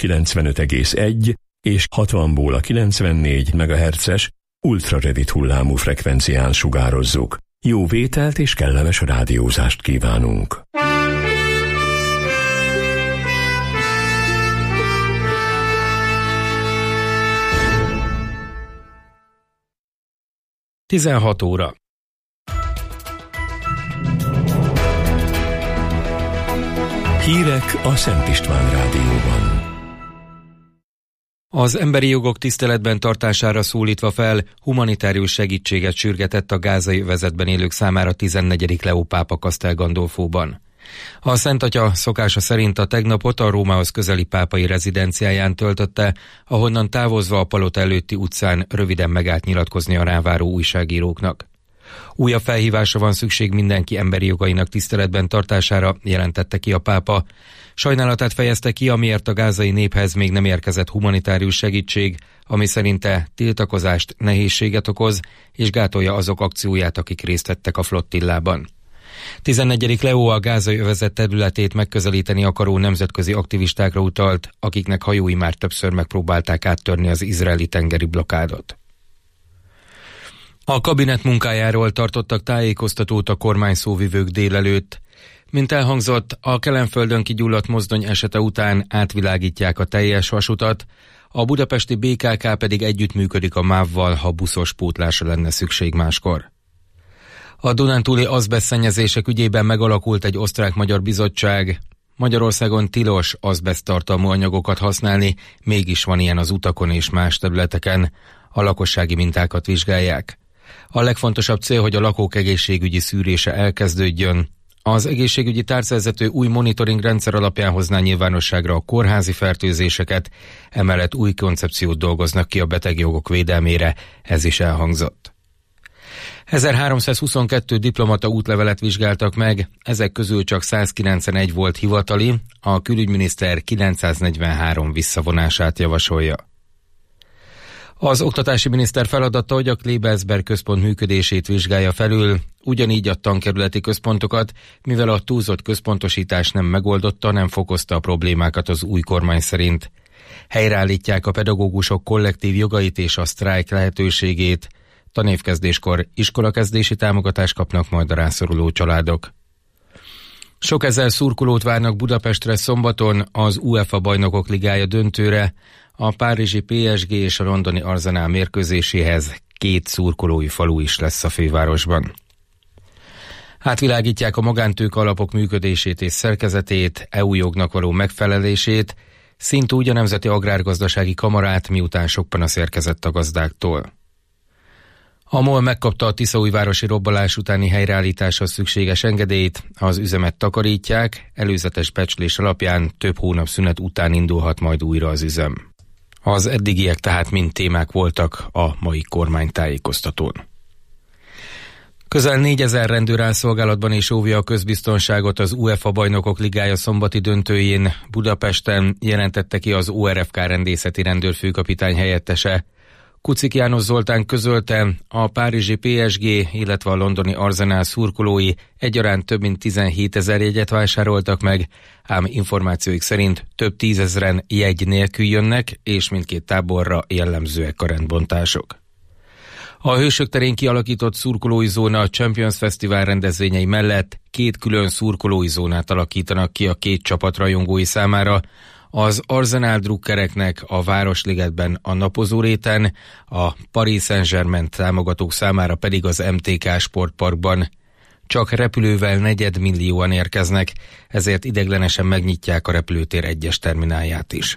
95,1 és 60-ból a 94 MHz-es ultrarövid hullámú frekvencián sugározzuk. Jó vételt és kellemes rádiózást kívánunk! Tizenhat óra. Hírek a Szent István Rádióban. Az emberi jogok tiszteletben tartására szólítva fel, humanitárius segítséget sürgetett a gázai övezetben élők számára 14. Leó pápa Castel Gandolfóban. A Szent Atya szokása szerint a tegnapot a Rómához közeli pápai rezidenciáján töltötte, ahonnan távozva a palota előtti utcán röviden megállt nyilatkozni a ráváró újságíróknak. Újabb felhívásra van szükség mindenki emberi jogainak tiszteletben tartására, jelentette ki a pápa. Sajnálatát fejezte ki, amiért a gázai néphez még nem érkezett humanitárius segítség, ami szerinte tiltakozást, nehézséget okoz, és gátolja azok akcióját, akik részt vettek a flottillában. 14. Leó a gázai övezet területét megközelíteni akaró nemzetközi aktivistákra utalt, akiknek hajói már többször megpróbálták áttörni az izraeli tengeri blokádot. A kabinet munkájáról tartottak tájékoztatót a kormány szóvivők délelőtt. Mint elhangzott, a Kelenföldön kigyulladt mozdony esete után átvilágítják a teljes vasutat, a budapesti BKK pedig együttműködik a MÁV-val, ha buszos pótlásra lenne szükség máskor. A dunántúli azbesztszennyezések ügyében megalakult egy osztrák-magyar bizottság. Magyarországon tilos azbeszttartalmú anyagokat használni, mégis van ilyen az utakon és más területeken. A lakossági mintákat vizsgálják. A legfontosabb cél, hogy a lakók egészségügyi szűrése elkezdődjön. Az egészségügyi tárcavezető új monitoring rendszer alapján hozná nyilvánosságra a kórházi fertőzéseket, emellett új koncepciót dolgoznak ki a betegjogok védelmére, ez is elhangzott. 1322 diplomata útlevelet vizsgáltak meg, ezek közül csak 191 volt hivatali, a külügyminiszter 943 visszavonását javasolja. Az oktatási miniszter feladata, hogy a Klebersberg központ működését vizsgálja felül, ugyanígy a tankerületi központokat, mivel a túlzott központosítás nem megoldotta, nem fokozta a problémákat az új kormány szerint. Helyreállítják a pedagógusok kollektív jogait és a sztrájk lehetőségét, tanévkezdéskor iskolakezdési támogatást kapnak majd a rászoruló családok. Sok ezer szurkolót várnak Budapestre szombaton az UEFA Bajnokok Ligája döntőre, a párizsi PSG és a londoni Arsenal mérkőzéséhez 2 szurkolói falu is lesz a fővárosban. Átvilágítják a magántőke alapok működését és szerkezetét, EU jognak való megfelelését, szintúgy a Nemzeti Agrárgazdasági Kamarát, miután sok panasz érkezett a gazdáktól. A MOL megkapta a Tiszaújvárosi robbanás utáni helyreállításhoz szükséges engedélyt, az üzemet takarítják, előzetes becslés alapján több hónap szünet után indulhat majd újra az üzem. Az eddigiek tehát mind témák voltak a mai kormánytájékoztatón. Közel 4000 rendőr áll szolgálatban és óvja a közbiztonságot az UEFA Bajnokok Ligája szombati döntőjén. Budapesten jelentette ki az ORFK rendészeti rendőrfőkapitány helyettese. Kucik János Zoltán közölte, a párizsi PSG, illetve a londoni Arsenal szurkolói egyaránt több mint 17 000 jegyet vásároltak meg, ám információik szerint több 10 000-en jegy nélkül jönnek, és mindkét táborra jellemzőek a rendbontások. A Hősök terén kialakított szurkolói zóna a Champions Fesztivál rendezvényei mellett 2 külön szurkolói zónát alakítanak ki a 2 csapat rajongói számára, az Arsenal drukkereknek a Városligetben a Napozó réten, a Paris Saint-Germain támogatók számára pedig az MTK sportparkban. Csak repülővel 4 millióan érkeznek, ezért ideiglenesen megnyitják a repülőtér egyes terminálját is.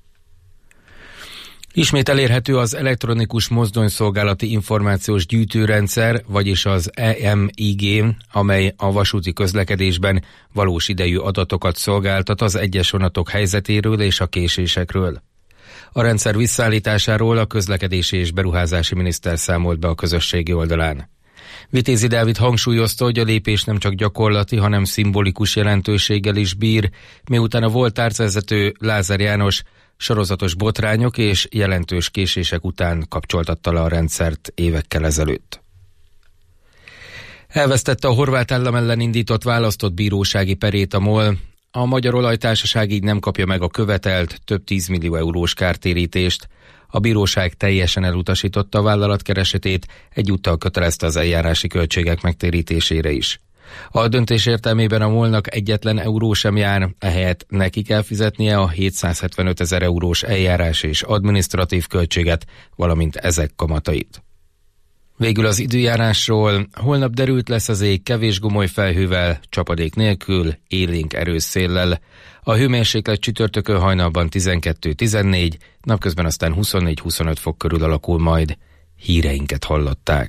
Ismét elérhető az elektronikus mozdonyszolgálati információs gyűjtőrendszer, vagyis az EMIG, amely a vasúti közlekedésben valós idejű adatokat szolgáltat az egyes vonatok helyzetéről és a késésekről. A rendszer visszaállításáról a közlekedési és beruházási miniszter számolt be a közösségi oldalán. Vitézi Dávid hangsúlyozta, hogy a lépés nem csak gyakorlati, hanem szimbolikus jelentőséggel is bír, miután a volt tárcavezető Lázár János sorozatos botrányok és jelentős késések után kapcsoltatta le a rendszert évekkel ezelőtt. Elvesztette a horvát állam ellen indított választott bírósági perét a MOL. A Magyar Olajtársaság így nem kapja meg a követelt több 10 millió eurós kártérítést. A bíróság teljesen elutasította a vállalat keresetét, egyúttal kötelezte az eljárási költségek megtérítésére is. A döntés értelmében a MOL-nak egyetlen euró sem jár, ehelyett neki kell fizetnie a 775 000 eurós eljárás és adminisztratív költséget, valamint ezek kamatait. Végül az időjárásról: holnap derült lesz az ég, kevés gomoly felhővel, csapadék nélkül, élénk erős széllel. A hőmérséklet csütörtökön hajnalban 12-14, napközben aztán 24-25 fok körül alakul majd. Híreinket hallották.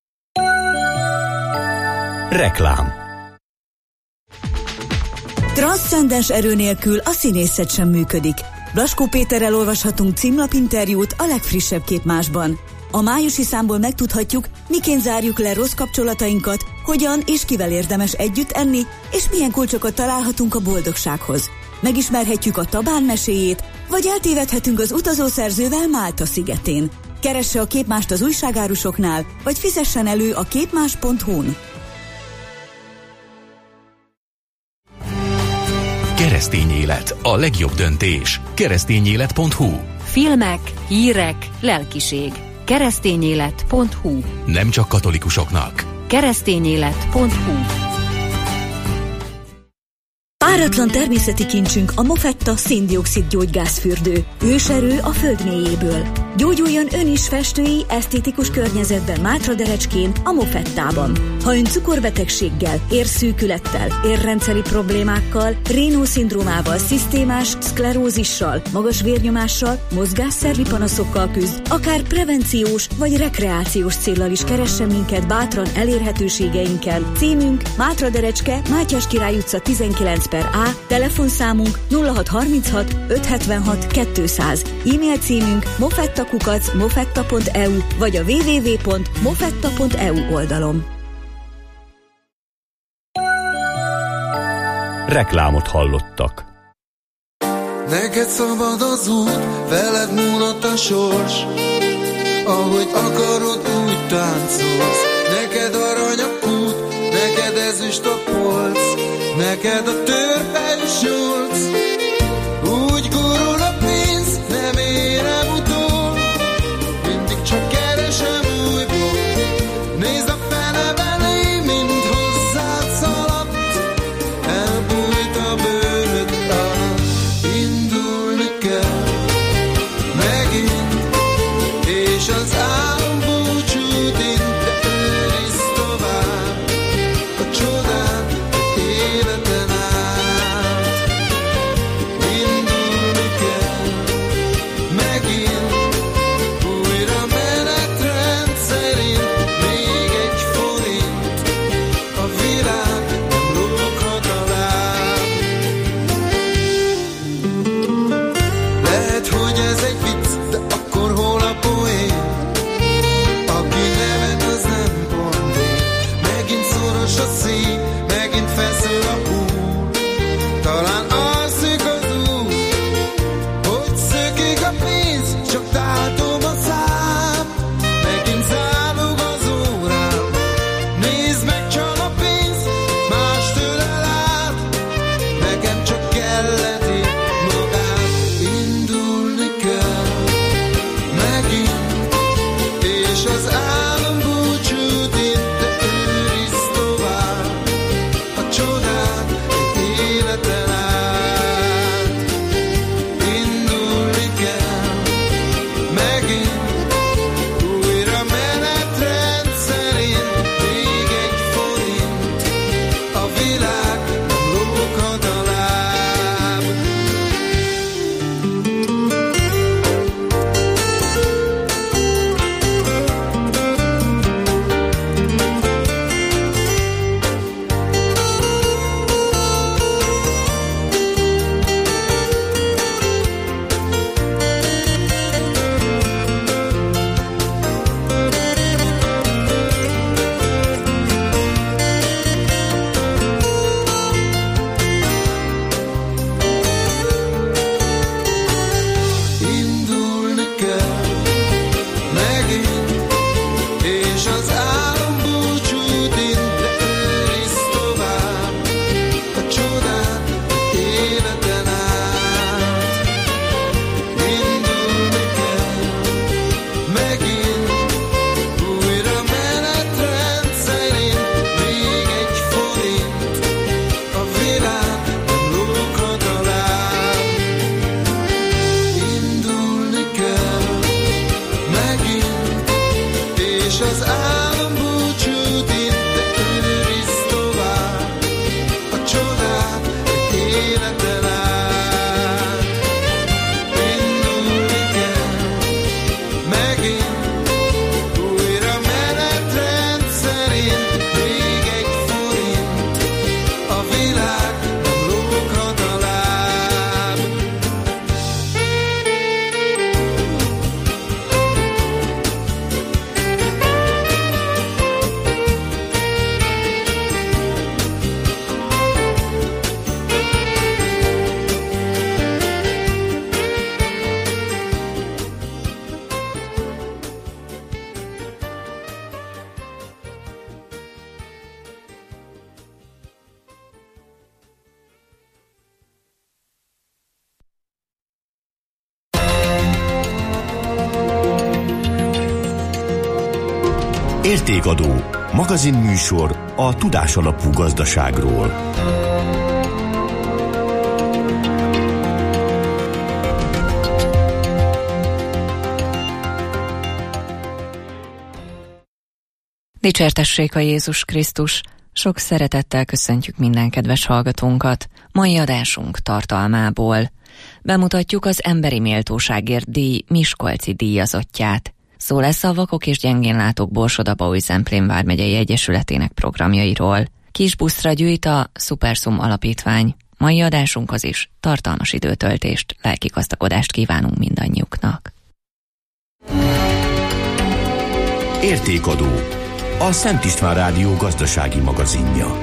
Reklám. Transzcendens erő nélkül a színészet sem működik. Blaskó Péterrel olvashatunk címlapinterjút a legfrissebb Képmásban. A májusi számból megtudhatjuk, miként zárjuk le rossz kapcsolatainkat, hogyan és kivel érdemes együtt enni, és milyen kulcsokat találhatunk a boldogsághoz. Megismerhetjük a Tabán meséjét, vagy eltévedhetünk az utazószerzővel Málta szigetén. Keresse a Képmást az újságárusoknál, vagy fizessen elő a képmás.hu-n. Keresztény élet, a legjobb döntés. Keresztényélet.hu. Filmek, hírek, lelkiség. Keresztényélet.hu. Nem csak katolikusoknak. Keresztényélet.hu. Páratlan természeti kincsünk a Mofetta szén-dioxid gyógygázfürdő. Őserő a föld mélyéből. Gyógyuljon ön is festői, esztétikus környezetben Mátraderecskén, a Mofettában. Ha ön cukorbetegséggel, érszűkülettel, érrendszeri problémákkal, Raynaud-szindrómával, szisztémás szklerózissal, magas vérnyomással, mozgásszervi panaszokkal küzd, akár prevenciós vagy rekreációs céllal is keressen minket bátran elérhetőségeinkkel. Címünk Mátraderecske, Mátyás Király utca 19/A, telefonszámunk 0636 576 200, e-mail címünk mofetta@mofetta.eu vagy a www.mofetta.eu oldalon. Reklámot hallottak. Neked szabad az út, veled múlott a sors. Ahogy akarod, úgy táncolsz. Neked arany a kút, neked ezüst a polc, neked a törpejű solc. Úgy gurul a pénz, nem érem utol, mindig csak keresem újból. Nézd a fene belé, mint hozzád szaladt, elbújt a bőröd alatt. Indulni kell megint, és az álom búcsút inte őrizd tovább a csodát életen át. Értékadó, magazinműsor a tudásalapú gazdaságról. Dicsértessék a Jézus Krisztus! Sok szeretettel köszöntjük minden kedves hallgatónkat mai adásunk tartalmából. Bemutatjuk az Emberi Méltóságért díj miskolci díjazottját. Szó lesz a Vakok és Gyengénlátók Borsod-Abaúj-Zemplén vármegyei egyesületének programjairól. Kis buszra gyűjt a Szuperszum Alapítvány. Mai adásunkhoz is tartalmas időtöltést, lelki gazdagodást kívánunk mindannyiuknak. Értékadó, a Szent István Rádió gazdasági magazinja.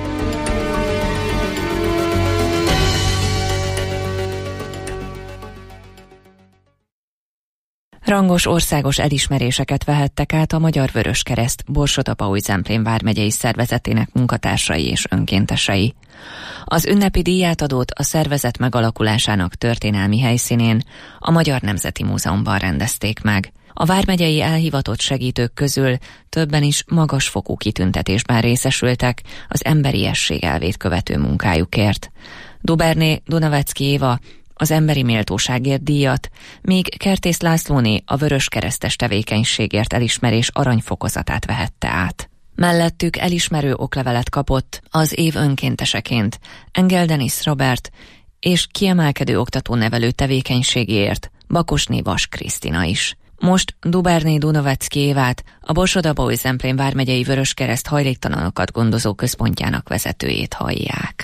Rangos országos elismeréseket vehettek át a Magyar Vöröskereszt Borsod-Abaúj-Zemplén vármegyei szervezetének munkatársai és önkéntesei. Az ünnepi díjátadót a szervezet megalakulásának történelmi helyszínén, a Magyar Nemzeti Múzeumban rendezték meg. A vármegyei elhivatott segítők közül többen is magasfokú kitüntetésben részesültek az emberiesség elvét követő munkájukért. Duberné Dunavecki Éva az Emberi Méltóságért díjat, míg Kertész Lászlóné a vöröskeresztes tevékenységért elismerés aranyfokozatát vehette át. Mellettük elismerő oklevelet kapott az év önkénteseként Engel Denis Robert és kiemelkedő oktató-nevelő tevékenységéért Bakosné Vas Krisztina is. Most Duberné Dunavecki Évát, a Borsod-Abaúj-Zemplén vármegyei Vöröskereszt hajléktalanokat gondozó központjának vezetőjét hallják.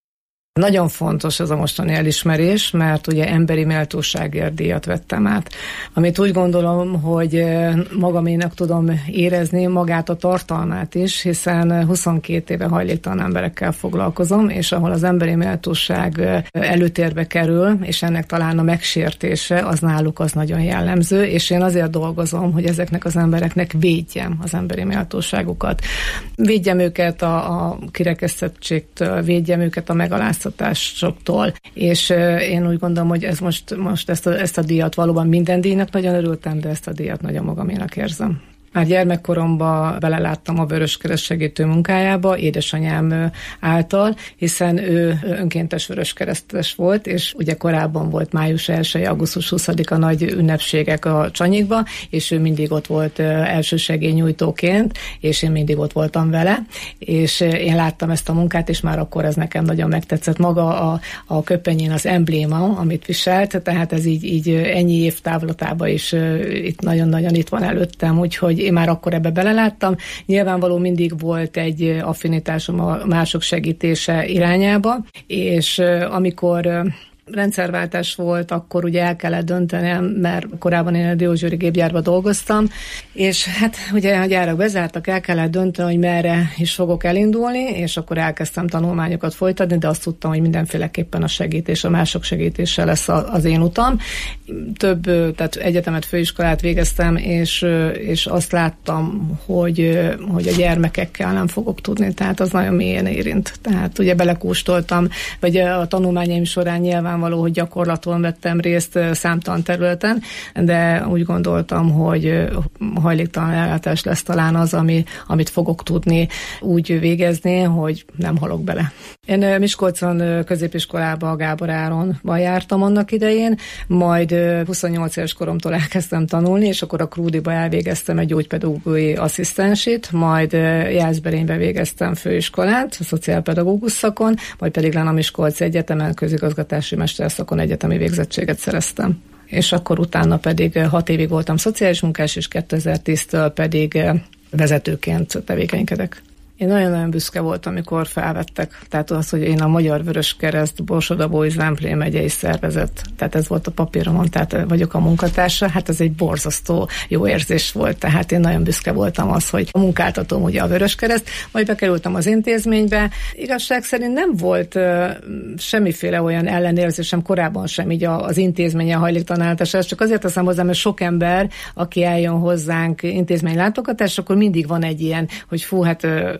Nagyon fontos ez a mostani elismerés, mert ugye emberi méltóságért díjat vettem át. Amit úgy gondolom, hogy magaménak tudom érezni magát a tartalmát is, hiszen 22 éve hajléktalan emberekkel foglalkozom, és ahol az emberi méltóság előtérbe kerül, és ennek talán a megsértése, az náluk az nagyon jellemző, és én azért dolgozom, hogy ezeknek az embereknek védjem az emberi méltóságukat. Védjem őket a kirekesztettségtől, védjem őket a megaláztatásoktól, és én úgy gondolom, hogy ez most ezt a díjat valóban minden díjnak nagyon örültem, de ezt a díjat nagyon magaménak érzem. Már gyermekkoromban beleláttam a Vöröskereszt segítő munkájába, édesanyám által, hiszen ő önkéntes vöröskeresztes volt, és ugye korábban volt május 1, augusztus 20-a nagy ünnepségek a Csanyikba, és ő mindig ott volt elsősegélynyújtóként, és én mindig ott voltam vele, és én láttam ezt a munkát, és már akkor ez nekem nagyon megtetszett. Maga a köpenyén az embléma, amit viselt, tehát ez így ennyi év távlatában is itt nagyon-nagyon itt van előttem, úgyhogy én már akkor ebbe beleláttam. Nyilvánvaló mindig volt egy affinitásom a mások segítése irányába, és amikor rendszerváltás volt, akkor ugye el kellett döntenem, mert korábban én a Diósgyőri gépgyárban dolgoztam, és hát ugye a gyárak bezártak, el kellett dönteni, hogy merre is fogok elindulni, és akkor elkezdtem tanulmányokat folytatni, de azt tudtam, hogy mindenféleképpen a segítés, a mások segítése lesz az én utam. Tehát egyetemet, főiskolát végeztem, és azt láttam, hogy a gyermekekkel nem fogok tudni, tehát az nagyon mélyen érint. Tehát ugye belekóstoltam, vagy a tanulmányaim során nyilvánvaló, hogy gyakorlaton vettem részt számtalan területen, de úgy gondoltam, hogy hajléktalan ellátás lesz talán az, amit fogok tudni úgy végezni, hogy nem halok bele. Én Miskolcon középiskolába, a Gábor Áronban jártam annak idején, majd 28 éves koromtól elkezdtem tanulni, és akkor a Krúdiba elvégeztem egy gyógypedagógiai asszisztensit, majd Jászberénybe végeztem főiskolát, a szociálpedagógus szakon, majd pedig a Miskolci Egyetemen közigazgatási mesterszakon egyetemi végzettséget szereztem. És akkor utána pedig 6 évig voltam szociális munkás, és 2010-től pedig vezetőként tevékenykedek. Én nagyon-nagyon büszke voltam, amikor felvettek. Tehát az, hogy én a Magyar Vöröskereszt Borsod-Abaúj-Zemplén megyei szervezet, tehát ez volt a papíromon, tehát vagyok a munkatársa, hát ez egy borzasztó jó érzés volt. Tehát én nagyon büszke voltam az, hogy a munkáltatom ugye a Vöröskereszt, majd bekerültem az intézménybe. Igazság szerint nem volt semmiféle olyan ellenérzésem korábban sem így az intézménye hajléktalanításra, csak azért teszem hozzá, mert sok ember, aki eljön hozzánk intézmény látogatás, akkor mindig van egy ilyen, hogy fú, hát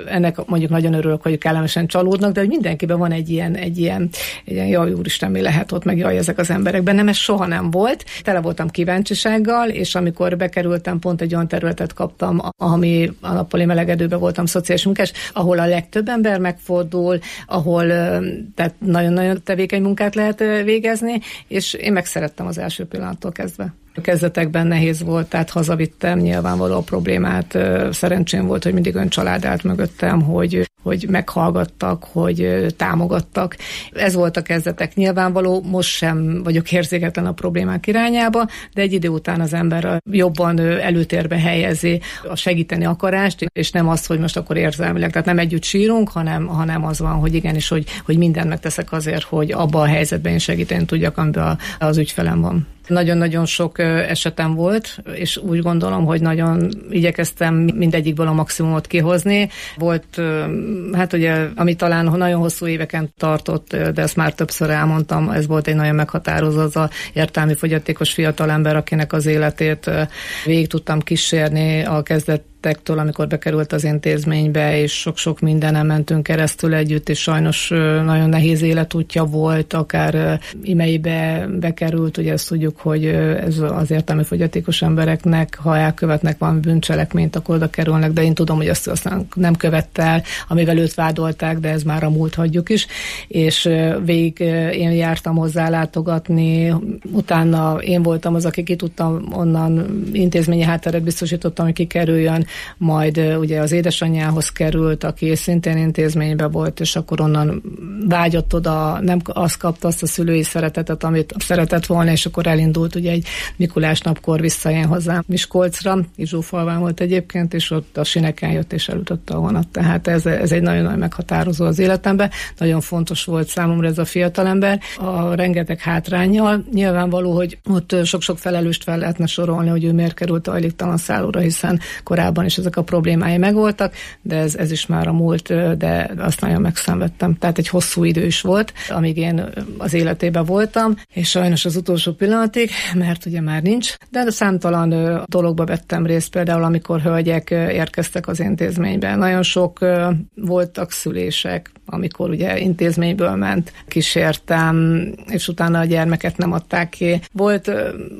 ennek mondjuk nagyon örülök, hogy kellemesen csalódnak, de hogy mindenkiben van egy ilyen jaj, úristen, mi lehet ott, meg jaj, ezek az emberek. Bennem ez soha nem volt. Tele voltam kíváncsisággal, és amikor bekerültem, pont egy olyan területet kaptam, ami a nappali melegedőben voltam szociális munkás, ahol a legtöbb ember megfordul, ahol tehát nagyon-nagyon tevékeny munkát lehet végezni, és én megszerettem az első pillanattól kezdve. A kezdetekben nehéz volt, tehát hazavittem nyilvánvaló a problémát. Szerencsém volt, hogy mindig olyan család állt mögöttem, hogy meghallgattak, hogy támogattak. Ez volt a kezdetek. Nyilvánvaló, most sem vagyok érzéketlen a problémák irányába, de egy idő után az ember jobban előtérbe helyezi a segíteni akarást, és nem azt, hogy most akkor érzelmileg, tehát nem együtt sírunk, hanem az van, hogy igenis, hogy mindent megteszek azért, hogy abban a helyzetben én segíteni tudjak, amiben az ügyfelem van. Nagyon-nagyon sok esetem volt, és úgy gondolom, hogy nagyon igyekeztem mindegyikből a maximumot kihozni. Volt, hát ugye, ami talán nagyon hosszú éveken tartott, de ezt már többször elmondtam, ez volt egy nagyon meghatározó, az a értelmi fogyatékos fiatalember, akinek az életét végig tudtam kísérni a kezdetektől, amikor bekerült az intézménybe, és sok-sok mindenen mentünk keresztül együtt, és sajnos nagyon nehéz életútja volt, akár imeibe bekerült, ugye ezt tudjuk, hogy ez az értelmi fogyatékos embereknek, ha elkövetnek valami bűncselekményt, akkor oda kerülnek, de én tudom, hogy azt aztán nem követte el, amivel őt vádolták, de ez már a múlt, hagyjuk is, és végig én jártam hozzá látogatni, utána én voltam az, aki ki tudtam onnan intézményi hátteret biztosítottam, hogy kikerüljön, majd ugye az édesanyjához került, aki szintén intézményben volt, és akkor onnan vágyott oda, nem azt kapta azt a szülői szeretetet, amit szeretett volna, és akkor elindult ugye egy Mikulás napkor visszajön hozzám Miskolcra, Izsófalván volt egyébként, és ott a sineken jött és elütötte a vonat. Tehát ez egy nagyon-nagyon meghatározó az életemben. Nagyon fontos volt számomra ez a fiatalember. A rengeteg hátránnyal nyilvánvaló, hogy ott sok-sok felelőst fel lehetne sorolni, hogy ő miért került a hajléktalan szállóra, hiszen korábban is ezek a problémái megvoltak, de ez is már a múlt, de azt nagyon megszenvedtem. Tehát egy hosszú idő is volt, amíg én az életében voltam, és sajnos az utolsó pillanatig, mert ugye már nincs, de számtalan dologba vettem részt, például amikor hölgyek érkeztek az intézménybe. Nagyon sok voltak szülések, amikor ugye intézményből ment, kísértem, és utána a gyermeket nem adták ki. Volt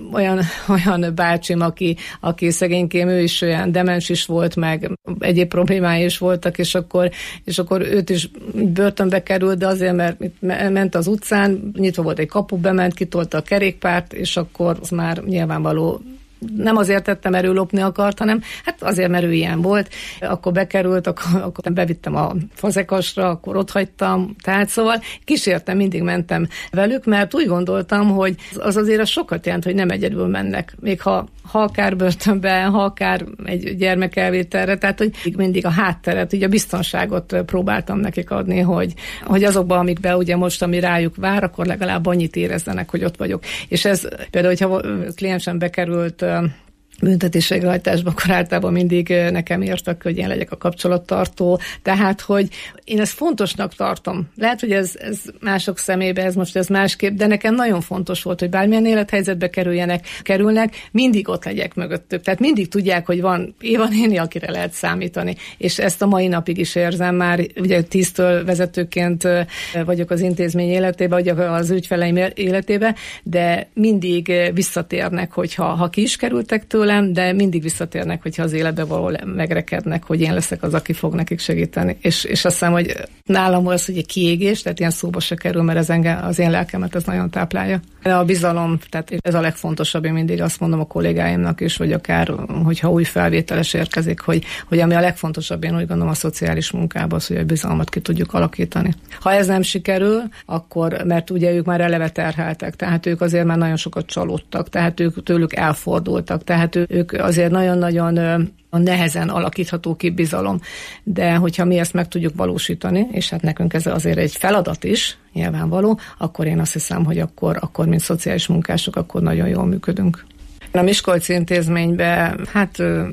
olyan bácsim, aki szegénykém, ő is olyan demens is volt, meg egyéb problémái is voltak, és akkor őt is börtönbe került, de azért, mert ment az utcán, nyitva volt egy kapu, bement, kitolta a kerékpárt, és akkor az már nyilvánvaló, nem azért tettem, mert ő lopni akart, hanem hát azért, mert ő ilyen volt. Akkor bekerült, akkor bevittem a fazekasra, akkor ott hagytam. Tehát szóval kísértem, mindig mentem velük, mert úgy gondoltam, hogy az azért sokat jelent, hogy nem egyedül mennek. Még ha akár börtönben, ha akár egy gyermekelvételre, tehát hogy mindig a hátteret, ugye a biztonságot próbáltam nekik adni, hogy azokban, amikben ugye most, ami rájuk vár, akkor legalább annyit érezzenek, hogy ott vagyok. És ez például, hogyha kliensem bekerült büntetésvégrehajtásban, akkor általában mindig nekem írtak, hogy én legyek a kapcsolattartó. Tehát, hogy én ezt fontosnak tartom. Lehet, hogy ez mások szemébe, ez másképp, de nekem nagyon fontos volt, hogy bármilyen élethelyzetbe kerülnek, mindig ott legyek mögöttük. Tehát mindig tudják, hogy van Éva néni, akire lehet számítani. És ezt a mai napig is érzem már, ugye 10-től vezetőként vagyok az intézmény életében, vagy az ügyfeleim életében, de mindig visszatérnek, hogyha ki is kerültek tőle, de mindig visszatérnek, hogyha az életbe való megrekednek, hogy én leszek az, aki fog nekik segíteni. És azt hiszem, hogy nálam az, hogy egy kiégés, tehát ilyen szóba se kerül, mert az én lelkemet ez nagyon táplálja. De a bizalom, tehát ez a legfontosabb, én mindig azt mondom a kollégáimnak is, hogy akár, hogyha új felvételes érkezik, hogy ami a legfontosabb, én úgy gondolom a szociális munkában az, hogy a bizalmat ki tudjuk alakítani. Ha ez nem sikerül, akkor, mert ugye ők már eleve terheltek, tehát ők azért már nagyon sokat csalódtak, tehát ők tőlük elfordultak, tehát ők azért nagyon-nagyon nehezen alakítható ki bizalom. De hogyha mi ezt meg tudjuk valósítani, és hát nekünk ez azért egy feladat is, nyilvánvaló, akkor én azt hiszem, hogy akkor mint szociális munkások, akkor nagyon jól működünk. A Miskolci intézményben, hát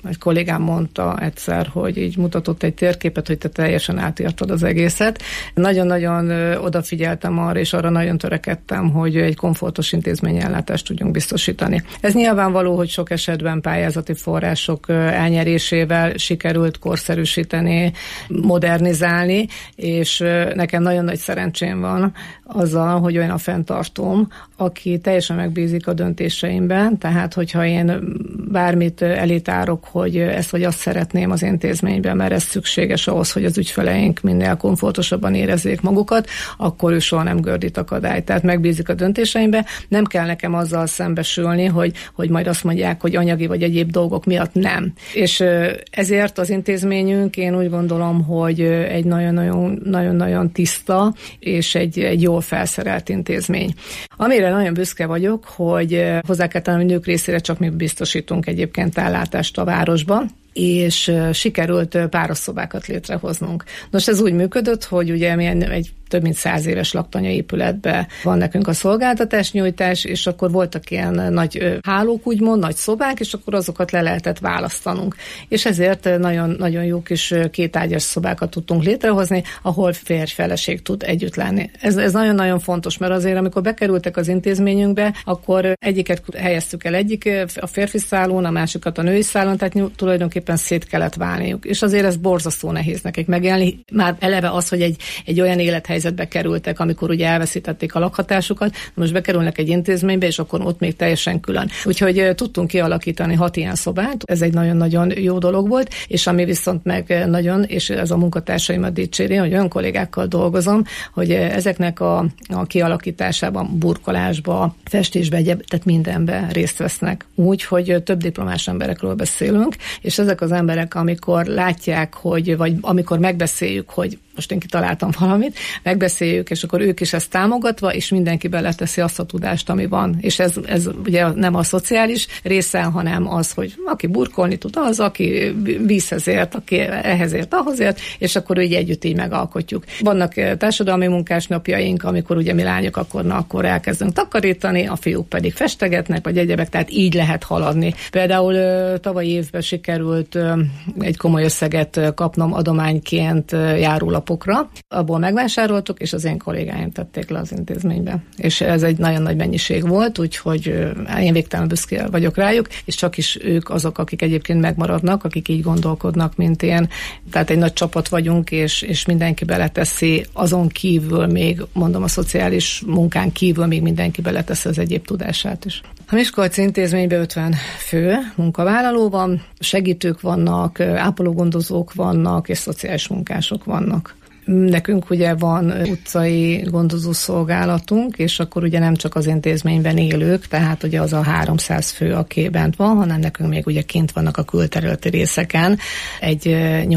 egy kollégám mondta egyszer, hogy így mutatott egy térképet, hogy te teljesen átírtad az egészet. Nagyon-nagyon odafigyeltem arra, és arra nagyon törekedtem, hogy egy komfortos intézményellátást tudjunk biztosítani. Ez nyilvánvaló, hogy sok esetben pályázati források elnyerésével sikerült korszerűsíteni, modernizálni, és nekem nagyon nagy szerencsém van azzal, hogy olyan a fenntartóm, aki teljesen megbízik a döntéseimben, tehát hogyha én bármit elétárok, hogy ezt vagy azt szeretném az intézményben, mert ez szükséges ahhoz, hogy az ügyfeleink minél komfortosabban érezzék magukat, akkor ő soha nem gördít akadályt. Tehát megbízik a döntéseimbe, nem kell nekem azzal szembesülni, hogy majd azt mondják, hogy anyagi vagy egyéb dolgok miatt nem. És ezért az intézményünk, én úgy gondolom, hogy egy nagyon-nagyon tiszta és egy jól felszerelt intézmény. Amire nagyon büszke vagyok, hogy hozzá kell tennem, hogy nők részére csak mi biztosítunk egyébként ellátást a városban, és sikerült párosszobákat létrehoznunk. Most ez úgy működött, hogy ugye egy több mint 100 éves laktanyaépületben van nekünk a szolgáltatásnyújtás, és akkor voltak ilyen nagy hálók, úgymond, nagy szobák, és akkor azokat le lehetett választanunk. És ezért nagyon jó kis kétágyas szobákat tudtunk létrehozni, ahol férj-feleség tud együtt lenni. Ez nagyon-nagyon fontos, mert azért, amikor bekerültek az intézményünkbe, akkor egyiket helyeztük el a férfi szálon, a másikat a női szálon, tehát tulajdonképpen szét kellett válniuk. És azért ez borzasztó nehéz nekik megélni. Már eleve az, hogy egy olyan élethelyzetbe kerültek, amikor ugye elveszítették a lakhatásukat, most bekerülnek egy intézménybe, és akkor ott még teljesen külön. Úgyhogy tudtunk kialakítani 6 ilyen szobát, ez egy nagyon-nagyon jó dolog volt, és ami viszont meg nagyon, és ez a munkatársaimat dicséri, hogy olyan kollégákkal dolgozom, hogy ezeknek a kialakításában, burkolásba, festésbe, tehát mindenben részt vesznek. Úgy, hogy több diplomás emberekről beszélünk, és ezek az emberek, amikor látják, vagy amikor megbeszéljük, hogy most én kitaláltam valamit, megbeszéljük, és akkor ők is ezt támogatva, és mindenki beleteszi azt a tudást, ami van. És ez ugye nem a szociális része, hanem az, hogy aki burkolni tud, az, aki vízhez ért, aki ehhez ért, ahhoz ért, és akkor így együtt így megalkotjuk. Vannak társadalmi munkásnapjaink, amikor ugye mi lányok akkor elkezdünk takarítani, a fiúk pedig festegetnek, vagy egyebek, tehát így lehet haladni. Például tavalyi évben sikerült egy komoly összeget kapnom adományként járólapokra. Abból megvásároltuk, és az én kollégáim tették le az intézménybe. És ez egy nagyon nagy mennyiség volt, úgyhogy én végtelen büszke vagyok rájuk, és csak is ők azok, akik egyébként megmaradnak, akik így gondolkodnak, mint én. Tehát egy nagy csapat vagyunk, és mindenki beleteszi, azon kívül még, mondom, a szociális munkán kívül még mindenki beleteszi az egyéb tudását is. A Miskolci intézményben 50 fő munkavállaló van, segítők vannak, ápológondozók vannak, és szociális munkások vannak. Nekünk ugye van utcai gondozószolgálatunk, és akkor ugye nem csak az intézményben élők, tehát ugye az a 300 fő, aki bent van, hanem nekünk még ugye kint vannak a külterületi részeken egy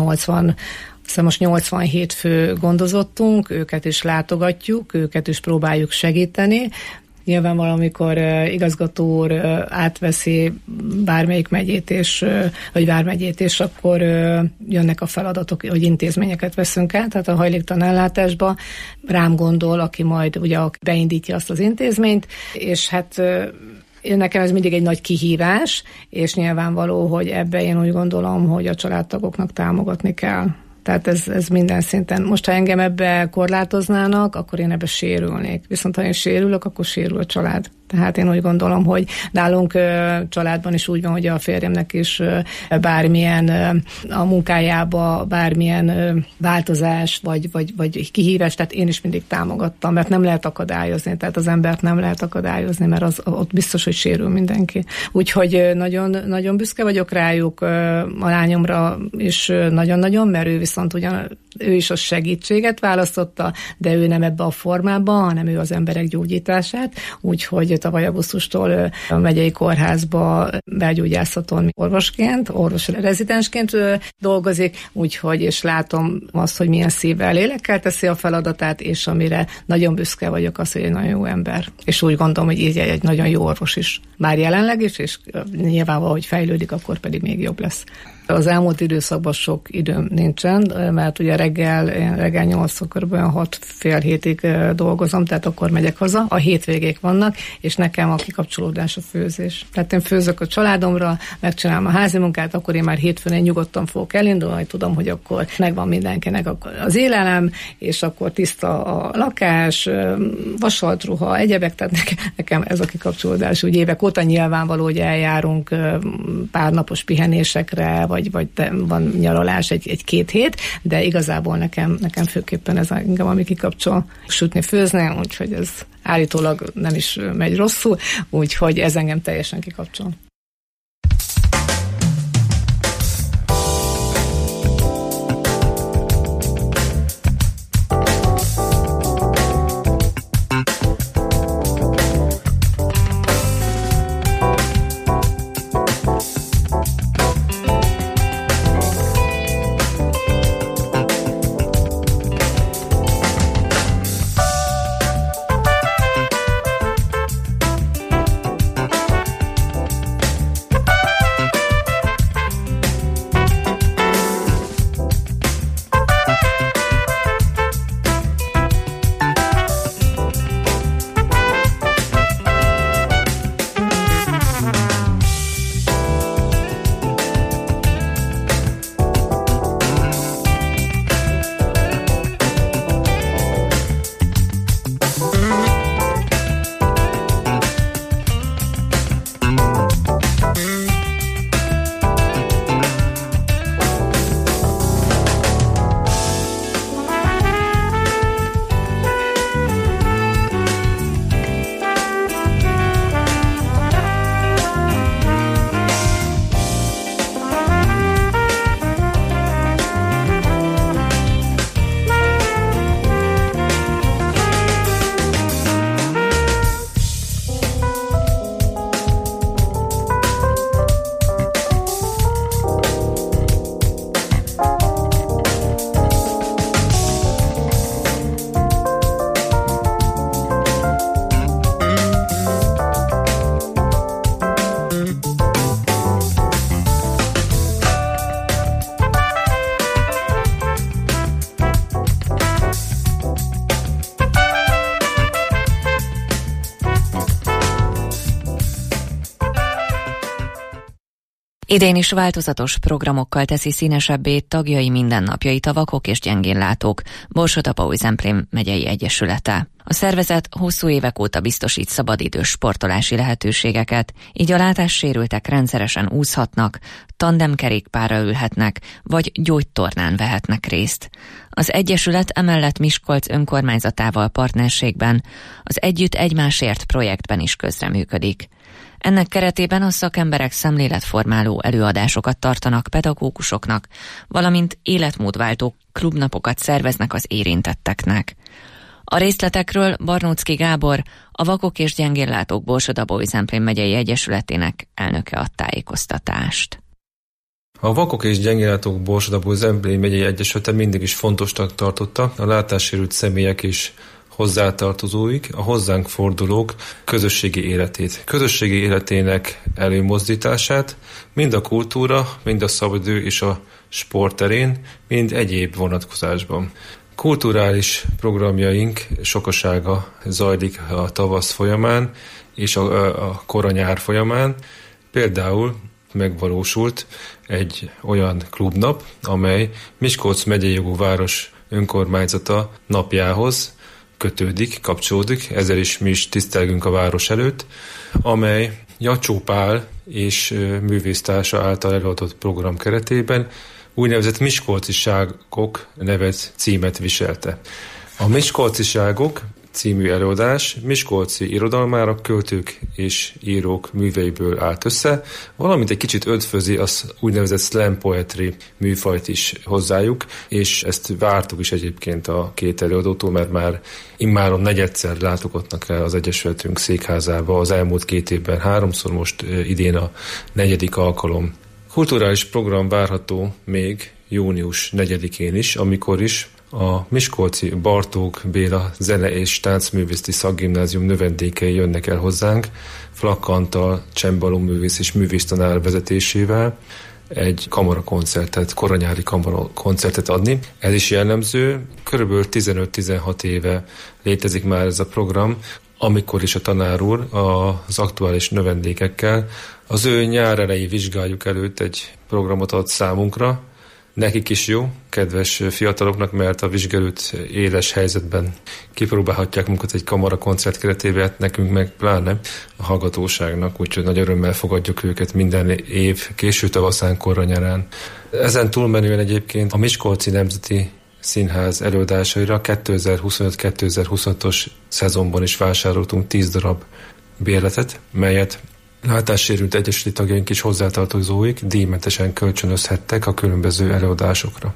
87 fő gondozottunk, őket is látogatjuk, őket is próbáljuk segíteni. Nyilván valamikor igazgató úr átveszi bármelyik megyét, vagy vármegyét, és akkor jönnek a feladatok, hogy intézményeket veszünk át, tehát a hajléktalan ellátásba rám gondol, aki majd ugye beindítja azt az intézményt, és hát nekem ez mindig egy nagy kihívás, és nyilvánvaló, hogy ebbe én úgy gondolom, hogy a családtagoknak támogatni kell. Tehát ez minden szinten. Most, ha engem ebbe korlátoznának, akkor én ebbe sérülnék. Viszont ha én sérülök, akkor sérül a család. Tehát én úgy gondolom, hogy nálunk családban is úgy van, hogy a férjemnek is bármilyen a munkájába, bármilyen változás, vagy kihívás, tehát én is mindig támogattam, mert nem lehet akadályozni, tehát az embert nem lehet akadályozni, mert ott biztos, hogy sérül mindenki. Úgyhogy nagyon, nagyon büszke vagyok rájuk, a lányomra is nagyon-nagyon, mert ő viszont ő is a segítséget választotta, de ő nem ebbe a formában, hanem ő az emberek gyógyítását, úgyhogy tavaly augusztustól a megyei kórházba belgyógyászaton orvosrezidensként dolgozik, úgyhogy és látom azt, hogy milyen szívvel, lélekkel teszi a feladatát, és amire nagyon büszke vagyok az, hogy egy nagyon jó ember. És úgy gondolom, hogy így egy nagyon jó orvos is. Már jelenleg is, és nyilvánvalóan, hogy fejlődik, akkor pedig még jobb lesz. Az elmúlt időszakban sok időm nincsen, mert ugye reggel 8-tól kb. 6-6:30 dolgozom, tehát akkor megyek haza. A hétvégék vannak, és nekem a kikapcsolódás a főzés. Tehát én főzök a családomra, megcsinálom a házi munkát, akkor én már hétfőn én nyugodtan fogok elindulni, tudom, hogy akkor megvan mindenkinek akkor az élelem, és akkor tiszta a lakás, vasalt ruha, egyebek, tehát nekem ez a kikapcsolódás. Úgy évek óta nyilvánvaló, hogy eljárunk pár napos pihenésekre, vagy van nyaralás egy-két hét, de igazából nekem főképpen ez engem, ami kikapcsol sütni, főzni, úgyhogy ez állítólag nem is megy rosszul, úgyhogy ez engem teljesen kikapcsol. Idén is változatos programokkal teszi színesebbé tagjai mindennapjait a vakok és gyengénlátók, Borsod-Abaúj-Zemplén megyei egyesülete. A szervezet hosszú évek óta biztosít szabadidős sportolási lehetőségeket, így a látássérültek rendszeresen úszhatnak, tandemkerékpárra ülhetnek, vagy gyógytornán vehetnek részt. Az egyesület emellett Miskolc önkormányzatával partnerségben az Együtt Egymásért projektben is közreműködik. Ennek keretében a szakemberek szemléletformáló előadásokat tartanak pedagógusoknak, valamint életmódváltó klubnapokat szerveznek az érintetteknek. A részletekről Barnóczky Gábor, a Vakok és Gyengénlátók Borsod-Abaúj-Zemplén megyei egyesületének elnöke ad tájékoztatást. A Vakok és Gyengénlátók Borsod-Abaúj-Zemplén megyei egyesülete mindig is fontosnak tartotta a látássérült személyek és hozzátartozóik, a hozzánk fordulók közösségi életét. Közösségi életének előmozdítását mind a kultúra, mind a szabadidő és a sport terén, mind egyéb vonatkozásban. Kulturális programjaink sokasága zajlik a tavasz folyamán és a kora-nyár folyamán. Például megvalósult egy olyan klubnap, amely Miskolc megyei jogú város önkormányzata napjához kötődik, kapcsolódik, ezzel is mi is tisztelgünk a város előtt, amely Jacsó Pál és művésztársa által előadott program keretében úgynevezett Miskolciságok nevet címet viselte. A Miskolciságok című előadás miskolci irodalmárok, költők és írók műveiből állt össze, valamint egy kicsit ötvözi az úgynevezett slam poetry műfajt is hozzájuk, és ezt vártuk is egyébként a két előadótól, mert már immáron negyedszer látogatnak el az Egyesületünk székházába az elmúlt 2 évben 3-szor, most idén a 4. alkalom. Kulturális program várható még június 4-én is, amikor is a miskolci Bartók Béla Zene- és Táncművészeti Szakgimnázium növendékei jönnek el hozzánk, Flak Antal, csembaloművész és művésztanár vezetésével. egy kamarakoncertet, koranyári kamarakoncertet adni. Ez is jellemző, körülbelül 15-16 éve létezik már ez a program, amikor is a tanár úr az aktuális növendékekkel az ő nyár elejé vizsgájuk előtt egy programot ad számunkra. Nekik is jó, kedves fiataloknak, mert a vizsgálót éles helyzetben kipróbálhatják munkat egy kamarakoncert keretében, hát nekünk meg pláne a hallgatóságnak, úgyhogy nagy örömmel fogadjuk őket minden év, késő tavaszán, korra nyarán. Ezen túlmenően egyébként a Miskolci Nemzeti Színház előadásaira 2025-2026-os szezonban is vásároltunk 10 darab bérletet, melyet látássérült egyesület tagjaink és hozzátartozóik díjmentesen kölcsönözhettek a különböző előadásokra.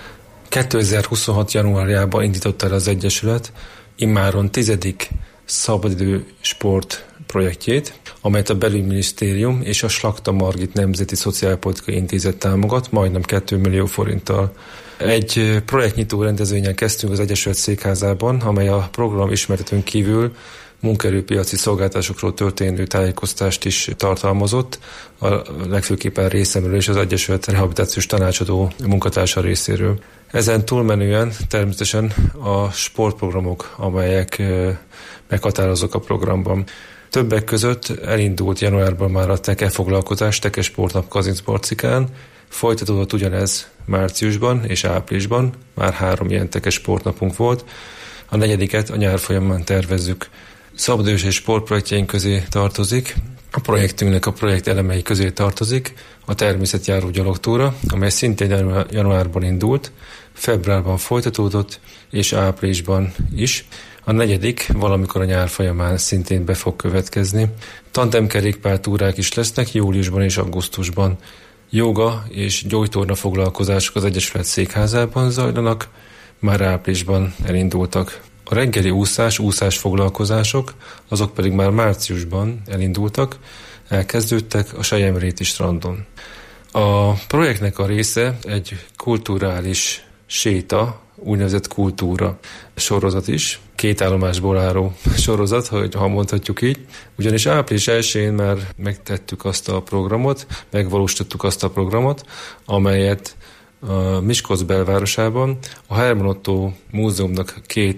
2026. januárjában indította el az egyesület immáron 10. szabadidő sport projektjét, amelyet a Belügyminisztérium és a Slakta Margit Nemzeti Szociálpolitikai Intézet támogat, majdnem 2 millió forinttal. Egy projektnyitó rendezvényen kezdtünk az egyesület székházában, amely a program ismertetőn kívül munkaerőpiaci szolgáltatásokról történő tájékoztást is tartalmazott, a legfőképpen részemről és az egyesület rehabilitációs tanácsadó munkatársa részéről. Ezen túlmenően természetesen a sportprogramok, amelyek meghatározók a programban. Többek között elindult januárban már a Teke foglalkozás, Teke Sportnap Kazincbarcikán, folytatódott ugyanez márciusban és áprilisban, már 3 ilyen Teke Sportnapunk volt, a 4. a nyár folyamán tervezzük. Szabadidős és sportprojektjeink közé tartozik, a projektünknek a projekt elemei közé tartozik a természetjáró gyalogtúra, amely szintén januárban indult, februárban folytatódott, és áprilisban is. A 4. valamikor a nyár folyamán szintén be fog következni. Tandemkerékpártúrák is lesznek júliusban és augusztusban. Jóga és gyógytorna foglalkozások az Egyesület székházában zajlanak, már áprilisban elindultak. A reggeli úszás foglalkozások, azok pedig már márciusban elindultak, elkezdődtek a Selyemréti strandon. A projektnek a része egy kulturális séta, úgynevezett kultúra sorozat is, 2 állomásból álló sorozat, ha mondhatjuk így. Ugyanis április 1-én már megtettük azt a programot, megvalósítottuk azt a programot, amelyet a Miskolc belvárosában a Herman Ottó Múzeumnak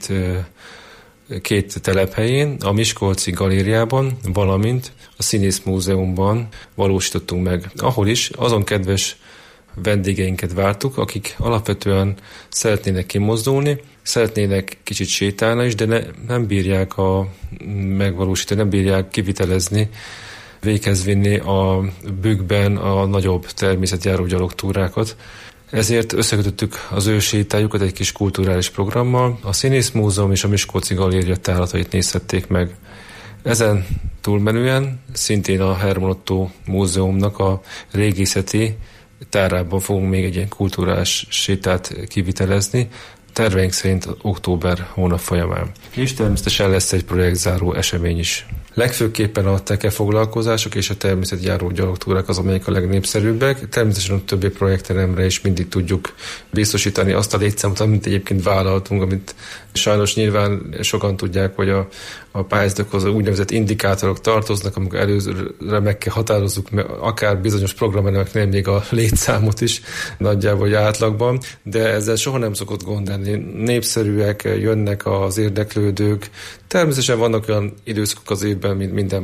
két telephelyén, a Miskolci Galériában, valamint a Színész Múzeumban valósítottunk meg. Ahol is azon kedves vendégeinket vártuk, akik alapvetően szeretnének kimozdulni, szeretnének kicsit sétálni is, de nem bírják megvalósítani, nem bírják kivitelezni, véghez vinni a bükkben a nagyobb természetjáró gyalogtúrákat. Ezért összekötöttük az ő sétájukat egy kis kulturális programmal. A Színész Múzeum és a Miskolci Galéria tálatait nézhették meg. Ezen túlmenően szintén a Herman Ottó Múzeumnak a régészeti tárában fogunk még egy ilyen kulturális sétát kivitelezni, terveink szerint október hónap folyamán. És természetesen lesz egy projektzáró esemény is. Legfőképpen a Teke foglalkozások és a természetjáró gyalogtúrák az, amelyek a legnépszerűbbek. Természetesen a többi projekteremre is mindig tudjuk biztosítani azt a létszámot, amit egyébként vállaltunk, amit sajnos nyilván sokan tudják, hogy a pályázatokhoz úgynevezett indikátorok tartoznak, amikor előre meg kell határozzuk akár bizonyos programelemeknél még a létszámot is nagyjából átlagban, de ezzel soha nem szokott gond lenni. Népszerűek, jönnek az érdeklődők. Természetesen vannak olyan időszakok az évben, mint minden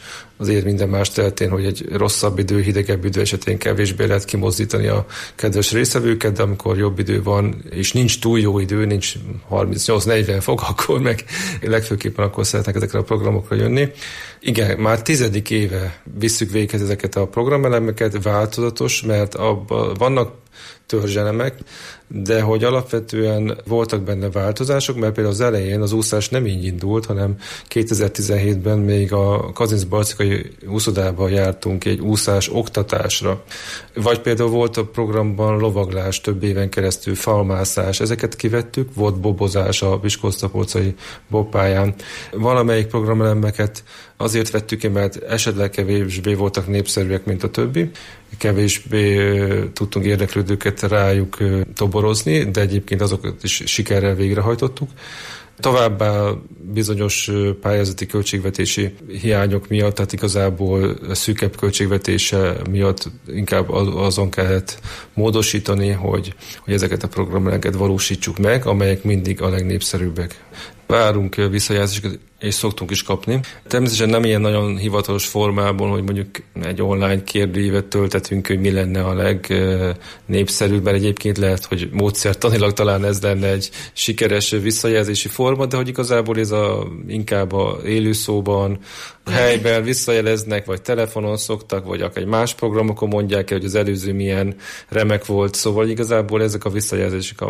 más területén, hogy egy rosszabb idő, hidegebb idő esetén kevésbé lehet kimozdítani a kedves résztvevőket, de amikor jobb idő van, és nincs túl jó idő, nincs 38-40 fok, akkor meg legfőképpen akkor szeretnek ezekre a programokra jönni. Igen, már 10. éve visszük véghez ezeket a programelemeket, változatos, mert abban vannak törzselemek, de hogy alapvetően voltak benne változások, mert például az elején az úszás nem így indult, hanem 2017-ben még a Kazincbarcikai úszodában jártunk egy úszás oktatásra. Vagy például volt a programban lovaglás több éven keresztül, falmászás, ezeket kivettük, volt bobozás a Miskolc-Tapolcai bobpályán. Valamelyik programelemeket azért vettük ki, mert esetleg kevésbé voltak népszerűek, mint a többi. Kevésbé tudtunk érdeklődőket rájuk toborozni, de egyébként azokat is sikerrel végrehajtottuk. Továbbá bizonyos pályázati költségvetési hiányok miatt, tehát igazából szűkebb költségvetése miatt inkább azon kellett módosítani, hogy ezeket a programokat valósítsuk meg, amelyek mindig a legnépszerűbbek. Várunk visszajelzéseket, és szoktunk is kapni. Természetesen nem ilyen nagyon hivatalos formában, hogy mondjuk egy online kérdőívet töltetünk, hogy mi lenne a legnépszerűbb, mert egyébként lehet, hogy módszertanilag talán ez lenne egy sikeres visszajelzési forma, de hogy igazából ez inkább a élőszóban, helyben visszajeleznek, vagy telefonon szoktak, vagy akár más programokon mondják el, hogy az előző milyen remek volt. Szóval igazából ezek a visszajelzések,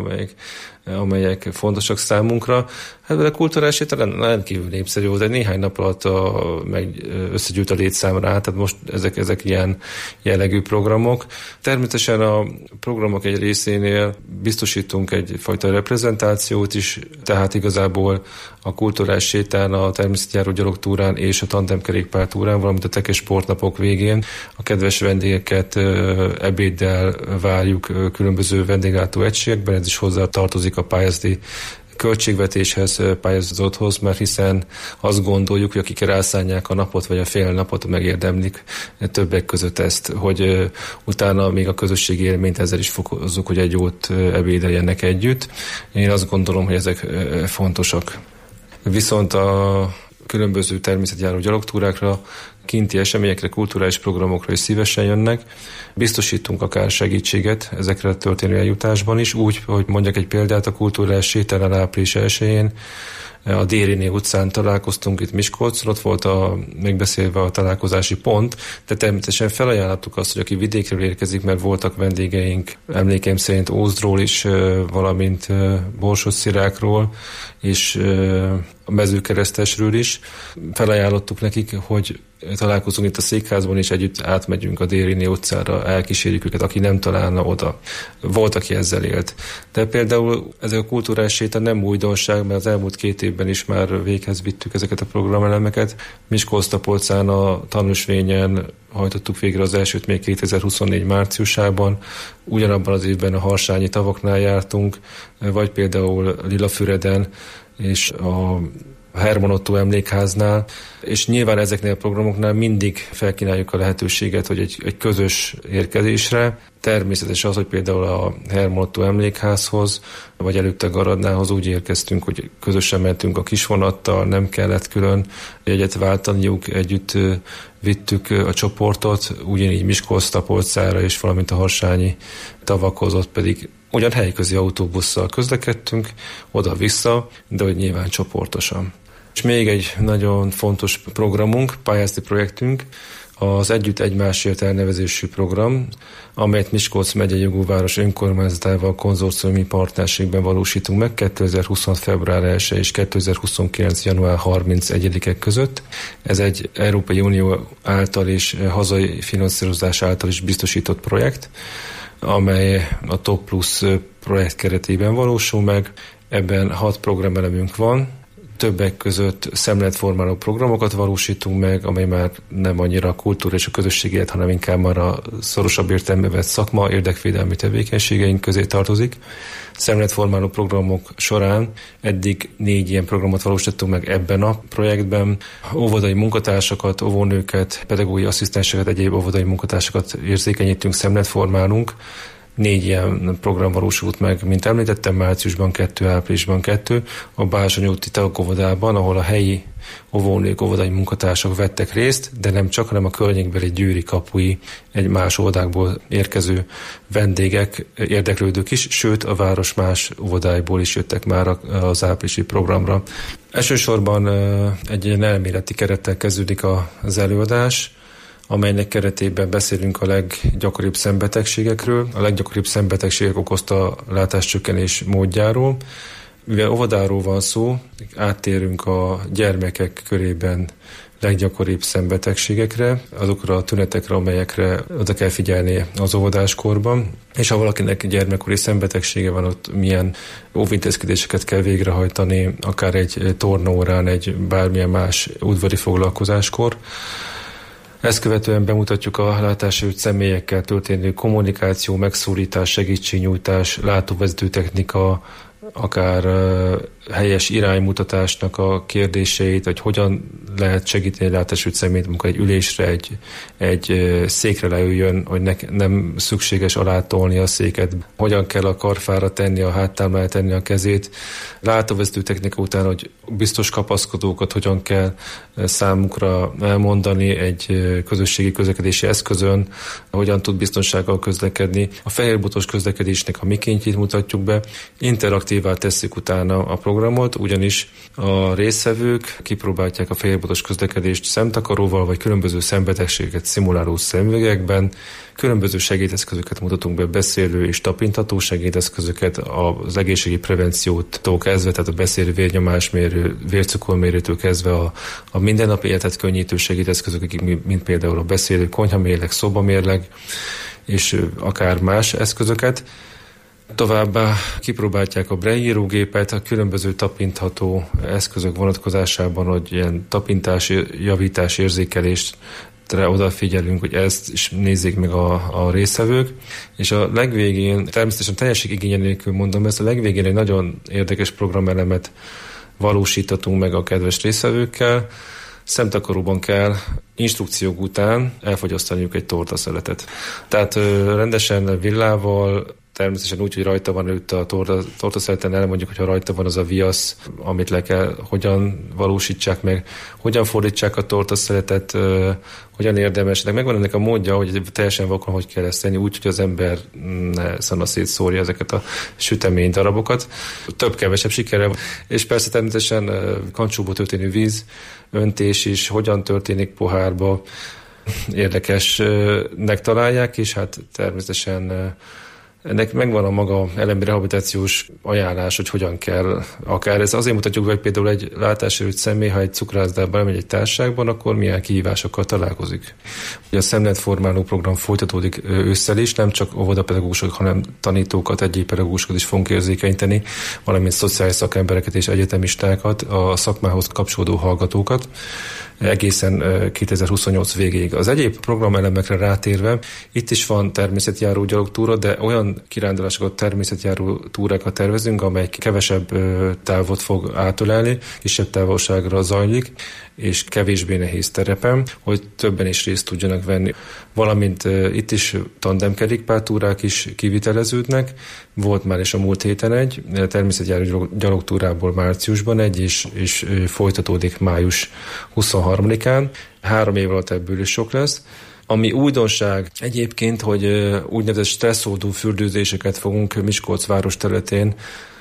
amelyek fontosak számunkra. Hát a kulturális héten rendkívül népszerű volt, de néhány nap alatt összegyűlt a létszám rá, tehát most ezek ilyen jellegű programok. Természetesen a programok egy részénél biztosítunk egyfajta reprezentációt is, tehát igazából a kulturális sétán, a természetjáró gyalogtúrán és a tandemkerékpártúrán, valamint a tekes sportnapok végén a kedves vendégeket ebéddel várjuk különböző vendéglátó egységekben, ez is hozzá tartozik a pályázati költségvetéshez, pályázathoz, mert hiszen azt gondoljuk, hogy akik rászánják a napot vagy a fél napot, megérdemlik többek között ezt, hogy utána még a közösségi élményt ezzel is fokozzuk, hogy egy jót ebédeljenek együtt. Én azt gondolom, hogy ezek fontosak. Viszont a különböző természetjáró gyalogtúrákra, kinti eseményekre, kulturális programokra is szívesen jönnek. Biztosítunk akár segítséget ezekre a történő eljutásban is, úgy, hogy mondjak egy példát, a kulturális sétánál április 1-én a Dériné utcán találkoztunk itt Miskolcon, ott volt megbeszélve a találkozási pont, de természetesen felajánlottuk azt, hogy aki vidékről érkezik, mert voltak vendégeink, emlékeim szerint Ózdról is, valamint Borsod-Szirákról, és a Mezőkeresztesről is. Felajánlottuk nekik, hogy találkozunk itt a székházban, és együtt átmegyünk a Dériné utcára, elkísérjük őket, aki nem találna oda. Volt, aki ezzel élt. De például ezek a kulturális sétán nem újdonság, mert az elmúlt 2 évben is már véghez vittük ezeket a programelemeket. Miskolc-Tapolcán a tanúsvényen hajtottuk végre az elsőt még 2024 márciusában. Ugyanabban az évben a harsányi tavaknál jártunk, vagy például Lilafüreden, és a Herman Ottó emlékháznál, és nyilván ezeknél a programoknál mindig felkínáljuk a lehetőséget, hogy egy közös érkezésre. Természetes az, hogy például a Herman Ottó emlékházhoz, vagy előtte Garadnához úgy érkeztünk, hogy közösen mentünk a kisvonattal, nem kellett külön jegyet váltaniuk, együtt vittük a csoportot, ugyanígy Miskolc-Tapolcára és valamint a harsányi tavakhoz, ott pedig ugyan helyközi autóbusszal közlekedtünk, oda-vissza, de hogy nyilván csoportosan. És még egy nagyon fontos programunk, pályázati projektünk, az Együtt Egymásért elnevezésű program, amelyet Miskolc megyei jogúváros önkormányzatával konzorciumi partnerségben valósítunk meg 2026. február 1 és 2029. január 31-e között. Ez egy Európai Unió által és hazai finanszírozás által is biztosított projekt, amely a Top Plus projekt keretében valósul meg. Ebben 6 programelemünk van, többek között szemléletformáló programokat valósítunk meg, amely már nem annyira a kultúra és a közösség élet, hanem inkább már a szorosabb értelembe vett szakma, érdekvédelmi tevékenységeink közé tartozik. Szemléletformáló programok során eddig 4 ilyen programot valósítottunk meg ebben a projektben. Óvodai munkatársakat, óvónőket, pedagógiai asszisztenseket, egyéb óvodai munkatársakat érzékenyítünk, szemléletformálunk. 4 ilyen program valósult meg, mint említettem, márciusban 2, áprilisban 2, a Bázsony úti tagóvodában, ahol a helyi óvónők, óvodai munkatársak vettek részt, de nem csak, hanem a környékbeli győri, kapui, egy más óvodákból érkező vendégek, érdeklődők is, sőt a város más óvodáiból is jöttek már az áprilisi programra. Elsősorban egy ilyen elméleti kerettel kezdődik az előadás, amelynek keretében beszélünk a leggyakoribb szembetegségekről, a leggyakoribb szembetegségek okozta látáscsökkenés módjáról. Mivel óvodáról van szó, áttérünk a gyermekek körében leggyakoribb szembetegségekre, azokra a tünetekre, amelyekre oda kell figyelni az óvodáskorban, és ha valakinek gyermekkori szembetegsége van, ott milyen óvintézkedéseket kell végrehajtani, akár egy tornaórán, egy bármilyen más udvari foglalkozáskor. Ezt követően bemutatjuk a látássérült személyekkel történő kommunikáció, megszólítás, segítségnyújtás, látóvezető technika, akár helyes iránymutatásnak a kérdéseit, hogy hogyan lehet segíteni látássérült személyt, amikor egy ülésre, egy székre leüljön, hogy nem szükséges alátolni a széket, hogyan kell a karfára tenni, a háttámlára tenni a kezét, látóvezető technika után, hogy biztos kapaszkodókat hogyan kell számukra elmondani egy közösségi közlekedési eszközön, hogyan tud biztonsággal közlekedni. A fehérbotós közlekedésnek a mikéntjét mutatjuk be, interaktívvá tesszük utána a programot, ugyanis a résztvevők kipróbálják a fehérbotos közlekedést szemtakaróval, vagy különböző szembetegségeket szimuláló szemüvegekben, különböző segédeszközöket mutatunk be, beszélő és tapintható segédeszközöket, az egészségi prevenciótól kezdve, tehát a beszélő vérnyomásmérő, vércukormérőtől kezdve a mindennapi életet könnyítő segédeszközök, mint például a beszélő konyhamérleg, szobamérleg, és akár más eszközöket. Továbbá kipróbálják a Braille írógépet a különböző tapintható eszközök vonatkozásában, hogy ilyen tapintás, javítás, érzékelést odafigyelünk, hogy ezt is nézzék meg a résztvevők, és a legvégén, természetesen teljesség igénye nélkül mondom ezt, a legvégén egy nagyon érdekes programelemet valósítatunk meg a kedves résztvevőkkel. Szemtakaróban kell instrukciók után elfogyasztaniuk egy tortaszeletet. Tehát rendesen villával, természetesen úgy, hogy rajta van előtte a tortaszeleten, elmondjuk, hogyha rajta van az a viasz, amit le kell, hogyan valósítsák meg, hogyan fordítsák a tortaszeletet, hogyan érdemes. De megvan ennek a módja, hogy teljesen vakon hogy kell ezt tenni, úgy, hogy az ember ne szanaszét szórja ezeket a sütemény darabokat. Több-kevesebb sikerrel. És persze természetesen kancsóból történő víz, öntés is, hogyan történik pohárba, érdekesnek találják, és hát természetesen ennek megvan a maga elemi rehabilitációs ajánlás, hogy hogyan kell akár. Ez azért mutatjuk be, hogy például egy látássérült személy, ha egy cukrászdába elmegy egy társaságban, akkor milyen kihívásokkal találkozik. Ugye a szemléletformáló program folytatódik ősszel is, nem csak óvodapedagógusok, hanem tanítókat, egyéb pedagógusokat is fogunk érzékenyíteni, valamint szociális szakembereket és egyetemistákat, a szakmához kapcsolódó hallgatókat, egészen 2028 végéig. Az egyéb programelemekre rátérve, itt is van természetjáró gyalogtúra, de olyan kirándulásokat, természetjáró túrákat tervezünk, amely kevesebb távot fog átölelni, kisebb távolságra zajlik, és kevésbé nehéz terepen, hogy többen is részt tudjanak venni. Valamint itt is tandemkerékpártúrák is kiviteleződnek, volt már is a múlt héten egy, természetjáró gyalogtúrából márciusban egy, és folytatódik május 23-án. 3 év alatt ebből is sok lesz. Ami újdonság egyébként, hogy úgynevezett stresszoldó fürdőzéseket fogunk Miskolc város területén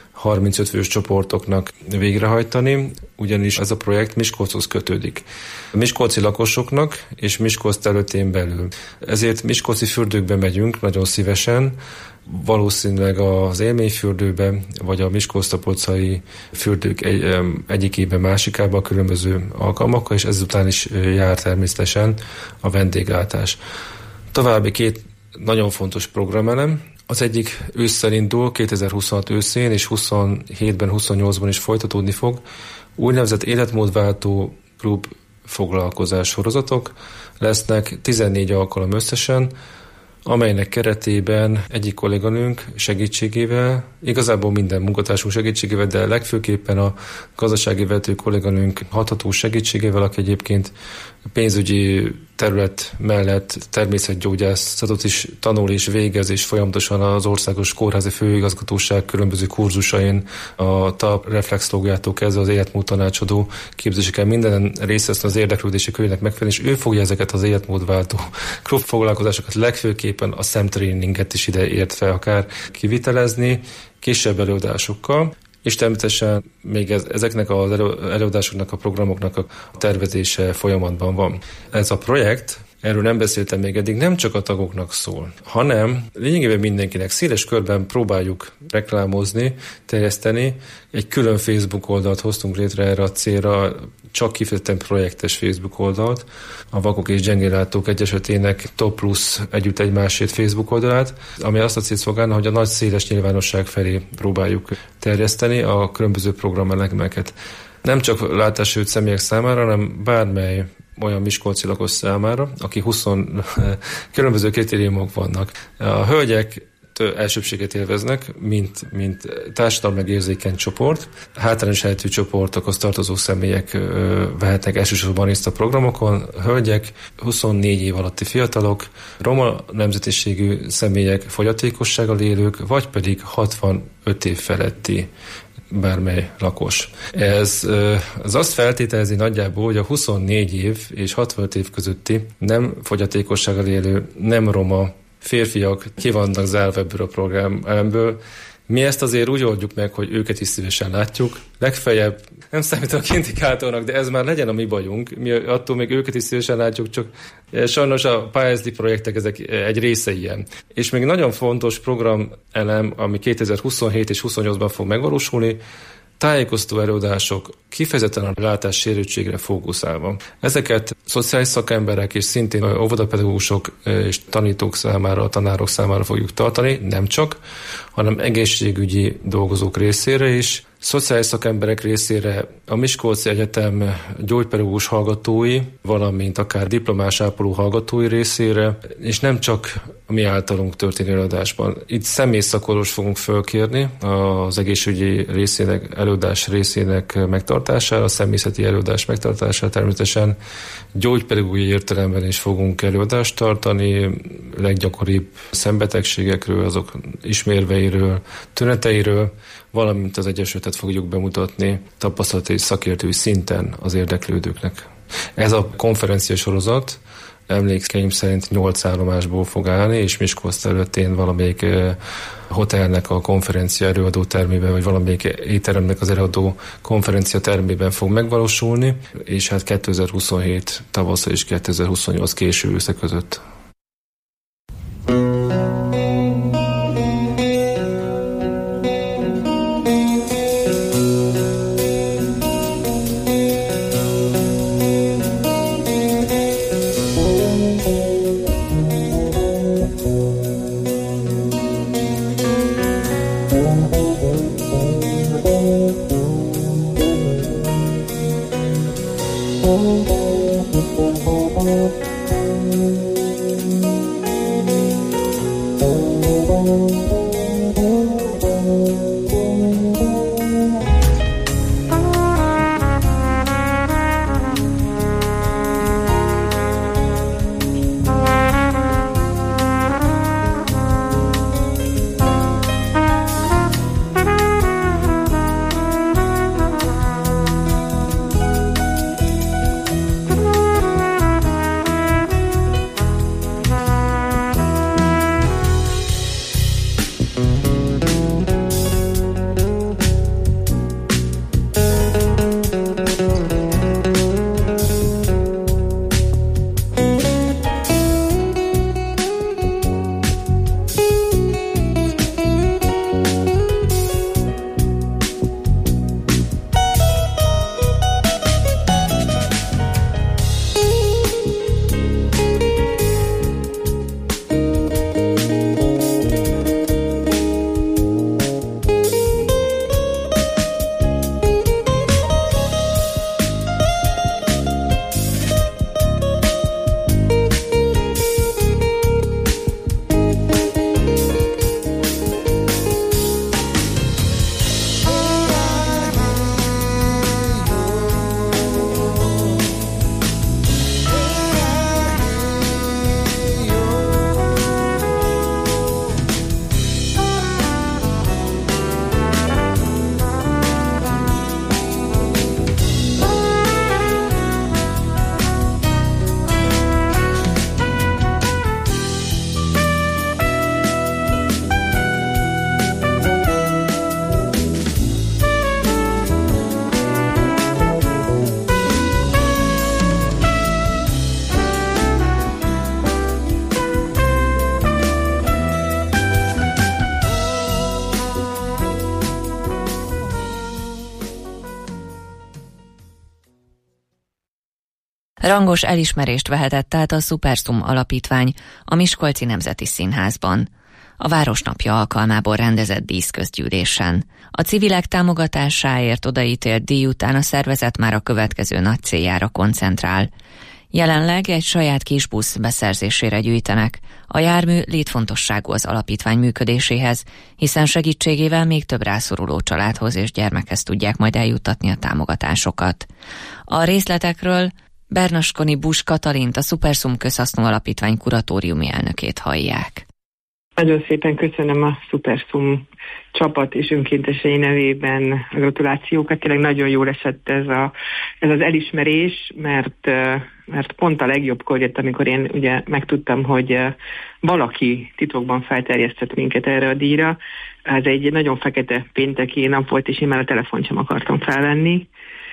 35 fős csoportoknak végrehajtani, ugyanis ez a projekt Miskolchoz kötődik. A miskolci lakosoknak és Miskolc területén belül. Ezért miskolci fürdőkbe megyünk nagyon szívesen, valószínűleg az élményfürdőbe, vagy a miskolc-tapolcai fürdők egyikében, másikába a különböző alkalmakkal, és ezután is jár természetesen a vendéglátás. További 2 nagyon fontos programelem. Az egyik ősszel indul, 2026 őszén, és 27-ben, 28-ban is folytatódni fog. Úgynevezett életmódváltó klub foglalkozás sorozatok lesznek, 14 alkalom összesen, amelynek keretében egyik kolléganőnk segítségével, igazából minden munkatársunk segítségével, de legfőképpen a gazdasági vezető kolléganőnk hatható segítségével, aki egyébként pénzügyi terület mellett természetgyógyászatot is tanul és végez, és folyamatosan az Országos Kórházi Főigazgatóság különböző kurzusain a TAP reflexológiától kezdve az életmód tanácsadó képzéseken minden részt vesz az érdeklődési körének megfelelően, és ő fogja ezeket az életmódváltó klubfoglalkozásokat, legfőképpen a szemtréninget is ide értve akár kivitelezni, kisebb előadásokkal, és természetesen még ezeknek az előadásoknak, a programoknak a tervezése folyamatban van. Ez a projekt, erről nem beszéltem még eddig, nem csak a tagoknak szól, hanem lényegében mindenkinek széles körben próbáljuk reklámozni, terjeszteni. Egy külön Facebook oldalt hoztunk létre erre a célra, csak kifejezetten projektes Facebook oldalt, a Vakok és Gyengéllátók Egyesületének Top Plus együtt egymásért Facebook oldalát, ami azt a célt szolgálna, hogy a nagy széles nyilvánosság felé próbáljuk terjeszteni a különböző programelemeket. Nem csak látássérült személyek számára, hanem bármely olyan miskolci lakos számára, aki 20 különböző kritériumok vannak. A hölgyek elsőbséget élveznek, mint társadalmilag érzékeny csoport. Hátrányos helyzetű csoportokhoz tartozó személyek vehetnek elsősorban részt a programokon, hölgyek, 24 év alatti fiatalok, roma nemzetiségű személyek, fogyatékossággal élők, vagy pedig 65 év feletti bármely lakos. Ez azt feltételezi nagyjából, hogy a 24 év és 65 év közötti nem fogyatékossággal élő, nem roma férfiak ki vannak zárva ebből a programből. Mi ezt azért úgy oldjuk meg, hogy őket is szívesen látjuk. Legfeljebb nem számítanak indikátornak, de ez már legyen a mi bajunk. Mi attól még őket is szívesen látjuk, csak sajnos a pályázati projektek ezek egy része ilyen. És még nagyon fontos programelem, ami 2027 és 2028-ban fog megvalósulni, tájékoztató előadások kifejezetten a látássérültségre fókuszálva. Ezeket szociális szakemberek és szintén óvodapedagógusok és tanítók számára, tanárok számára fogjuk tartani, nem csak, hanem egészségügyi dolgozók részére is, szociális szakemberek részére a Miskolci Egyetem gyógypedagógus hallgatói, valamint akár diplomás ápoló hallgatói részére, és nem csak a mi általunk történő előadásban. Itt személyszakorvos fogunk fölkérni az egészségügyi előadás részének megtartására, a személyzeti előadás megtartására, természetesen gyógypedagógiai értelemben is fogunk előadást tartani, leggyakoribb szembetegségekről, azok ismérveiről, tüneteiről, valamint az Egyesületet fogjuk bemutatni tapasztalati és szakértői szinten az érdeklődőknek. Ez a konferencia sorozat emlékeim szerint 8 állomásból fog állni, és Miskolc területén valamelyik hotelnek a konferencia előadó termében, vagy valamelyik étteremnek az előadó konferencia termében fog megvalósulni, és hát 2027 tavasszal és 2028 késő ősze között. Rangos elismerést vehetett át a Szuperszum Alapítvány a Miskolci Nemzeti Színházban a Városnapja alkalmából rendezett díszközgyűlésen. A civilek támogatásáért odaítélt díj után a szervezet már a következő nagy céljára koncentrál. Jelenleg egy saját kisbusz beszerzésére gyűjtenek. A jármű létfontosságú az alapítvány működéséhez, hiszen segítségével még több rászoruló családhoz és gyermekhez tudják majd eljuttatni a támogatásokat. A részletekről Bernaskoni Busch Katalint, a Szuperszum Közhasznú Alapítvány kuratóriumi elnökét hallják. Nagyon szépen köszönöm a Szuperszum csapat és önkéntesei nevében a gratulációkat. Tényleg nagyon jól esett ez az elismerés, mert pont a legjobbkor jött, amikor én ugye megtudtam, hogy valaki titokban felterjesztett minket erre a díjra. Ez egy nagyon fekete pénteki nap volt, és én már a telefont sem akartam felvenni.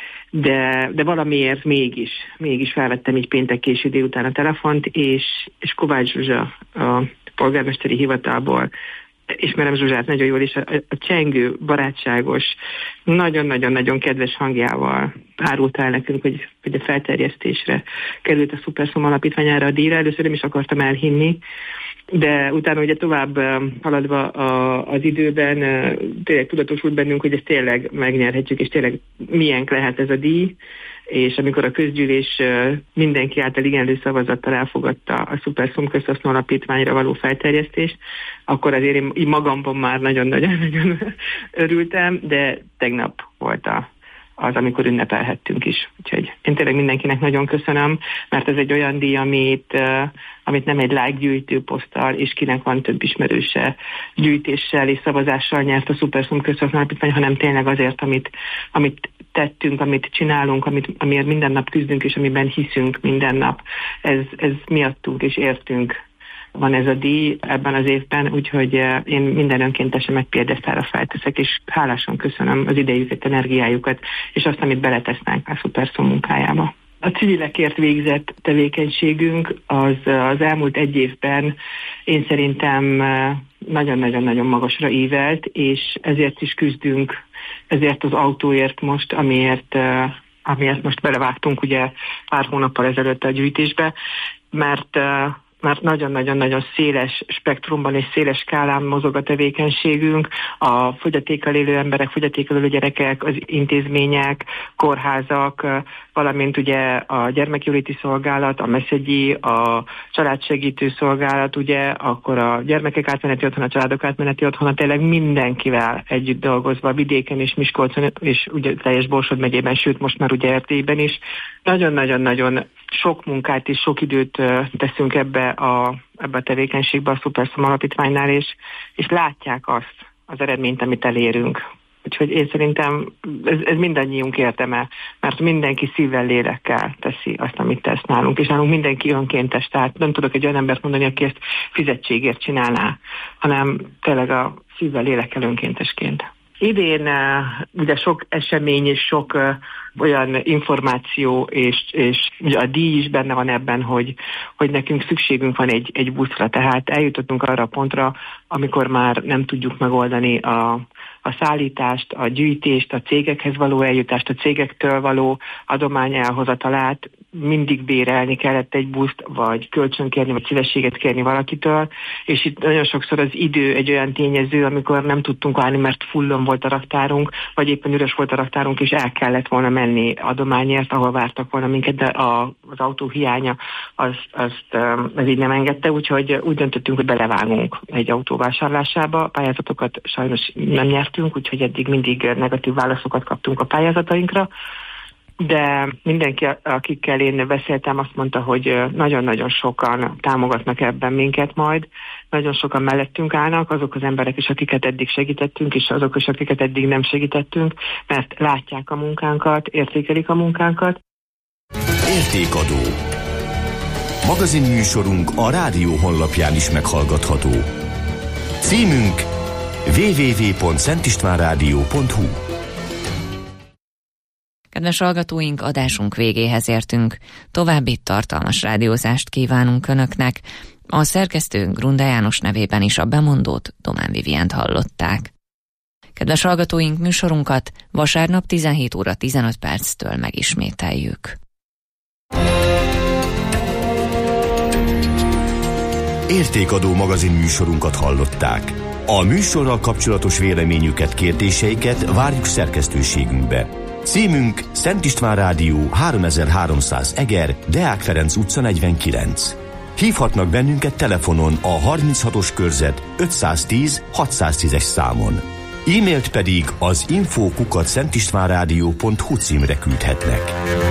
De valamiért mégis felvettem így péntek késő délután a telefont, és Kovács Zsuzsa a polgármesteri hivatalból, ismerem Zsuzsát nagyon jól, és a csengő, barátságos, nagyon-nagyon-nagyon kedves hangjával árult el nekünk, hogy a felterjesztésre került a Szuperszum alapítványára a díjra. Először nem is akartam elhinni, de utána ugye tovább haladva az időben tényleg tudatosult bennünk, hogy ezt tényleg megnyerhetjük, és tényleg milyen lehet ez a díj, és amikor a közgyűlés mindenki által igenlő szavazattal elfogadta a Szuperszum Közhasznú Alapítványra való felterjesztést, akkor azért én magamban már nagyon-nagyon örültem, de tegnap volt az, amikor ünnepelhettünk is. Úgyhogy én tényleg mindenkinek nagyon köszönöm, mert ez egy olyan díj, amit nem egy like gyűjtőposzttal, és kinek van több ismerőse gyűjtéssel és szavazással nyert a Szuperszum Közhasznú Alapítvány, hanem tényleg azért, amit tettünk, amit csinálunk, amiért minden nap küzdünk, és amiben hiszünk minden nap. Ez miattunk és értünk van ez a díj ebben az évben, úgyhogy én minden önkéntesemet piedesztára felteszek, és hálásan köszönöm az idejüket, energiájukat, és azt, amit beletesznek a Szuperszum munkájába. A civilekért végzett tevékenységünk az elmúlt egy évben én szerintem nagyon-nagyon-nagyon magasra ívelt, és ezért is küzdünk, ezért az autóért most, amiért most belevágtunk ugye pár hónappal ezelőtt a gyűjtésbe, mert nagyon-nagyon-nagyon széles spektrumban és széles skálán mozog a tevékenységünk. A fogyatékkal élő emberek, fogyatékkal élő gyerekek, az intézmények, kórházak, valamint ugye a gyermekjóléti szolgálat, a meszegyi, a családsegítő szolgálat, ugye, akkor a gyermekek átmeneti otthon, a családok átmeneti otthon, tényleg mindenkivel együtt dolgozva, vidéken és Miskolcon, és ugye teljes Borsod megyében, sőt most már ugye Erdélyben is. Nagyon-nagyon-nagyon sok munkát és sok időt teszünk ebbe a tevékenységbe a Szuperszum Alapítványnál, és látják azt az eredményt, amit elérünk. Úgyhogy én szerintem ez mindannyiunk érdeme, mert mindenki szívvel, lélekkel teszi azt, amit tesz nálunk, és nálunk mindenki önkéntes, tehát nem tudok egy olyan embert mondani, aki ezt fizetségért csinálná, hanem tényleg a szívvel, lélekkel önkéntesként. Idén ugye sok esemény és sok olyan információ, és ugye a díj is benne van ebben, hogy nekünk szükségünk van egy buszra, tehát eljutottunk arra a pontra, amikor már nem tudjuk megoldani a szállítást, a gyűjtést, a cégekhez való eljutást, a cégektől való adomány elhozatalát, mindig bérelni kellett egy buszt, vagy kölcsönkérni, vagy szívességet kérni valakitől, és itt nagyon sokszor az idő egy olyan tényező, amikor nem tudtunk állni, mert fullon volt a raktárunk, vagy éppen üres volt a raktárunk, és el kellett volna menni adományért, ahol vártak volna minket, de az autó hiánya ez így nem engedte, úgyhogy úgy döntöttünk, hogy belevágunk egy autó vásárlásába. A pályázatokat sajnos nem nyertünk, úgyhogy eddig mindig negatív válaszokat kaptunk a pályázatainkra, de mindenki, akikkel én beszéltem, azt mondta, hogy nagyon-nagyon sokan támogatnak ebben minket majd, nagyon sokan mellettünk állnak, azok az emberek is, akiket eddig segítettünk, és azok is, akiket eddig nem segítettünk, mert látják a munkánkat, értékelik a munkánkat. Értékadó. Magazinműsorunk a rádió honlapján is meghallgatható. Címünk www.szentistvánradio.hu. Kedves hallgatóink, adásunk végéhez értünk. További tartalmas rádiózást kívánunk Önöknek. A szerkesztő Grunda János nevében is a bemondót, Domán Vivient hallották. Kedves hallgatóink, műsorunkat vasárnap 17 óra 15 perctől megismételjük. Értékadó magazinműsorunkat hallották. A műsorral kapcsolatos véleményüket, kérdéseiket várjuk szerkesztőségünkbe. Címünk Szent István Rádió 3300 Eger, Deák Ferenc utca 49. Hívhatnak bennünket telefonon a 36-os körzet 510 610-es számon. E-mailt pedig az info@szentistvánradio.hu címre küldhetnek.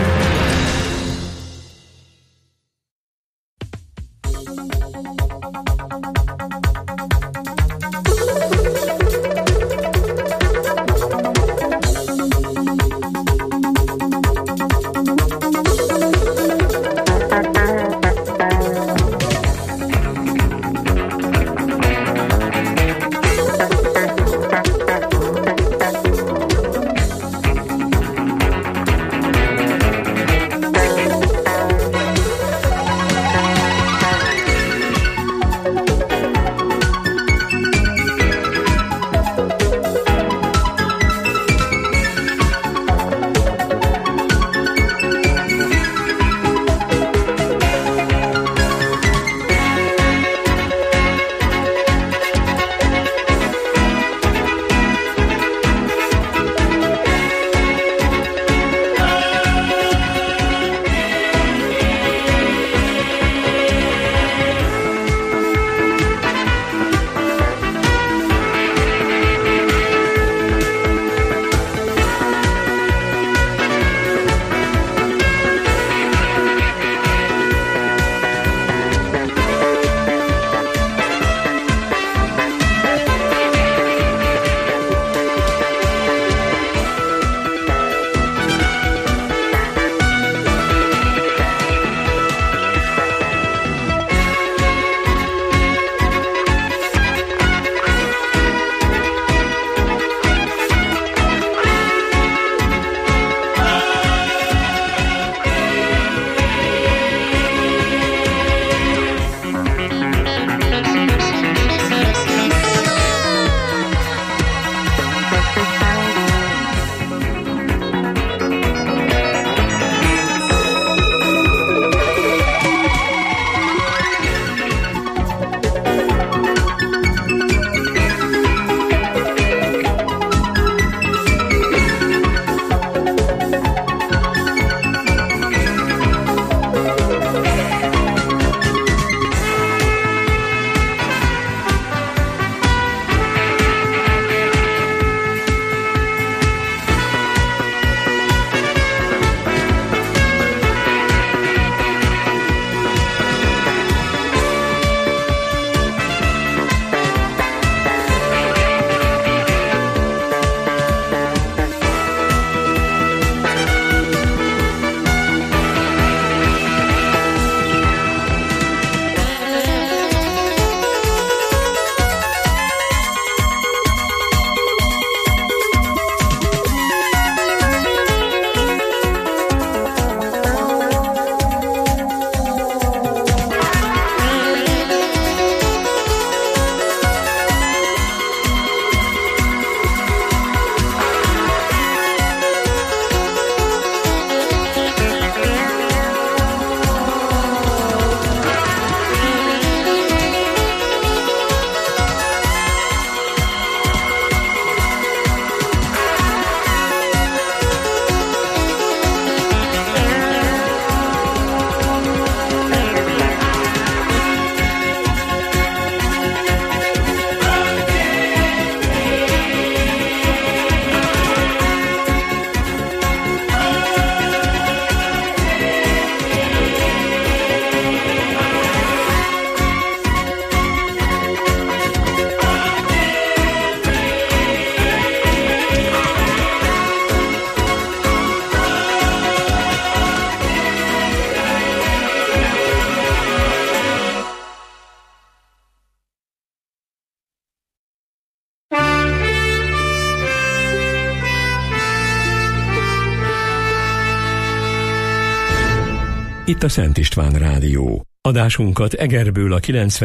Itt a Szent István Rádió. Adásunkat Egerből a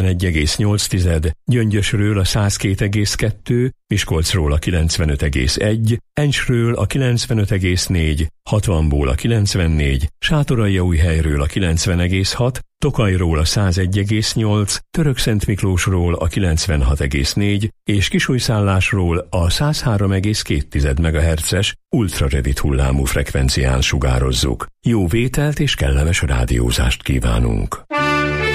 91,8, Gyöngyösről a 102,2, Miskolcról a 95,1, Encsről a 95,4, Hatvanból a 94, Sátoraljaújhelyről a 90,6, Tokajról a 101,8, Törökszentmiklósról a 96,4 és kisújszállásról a 103,2 MHz-es ultrarövid hullámú frekvencián sugározzuk. Jó vételt és kellemes rádiózást kívánunk!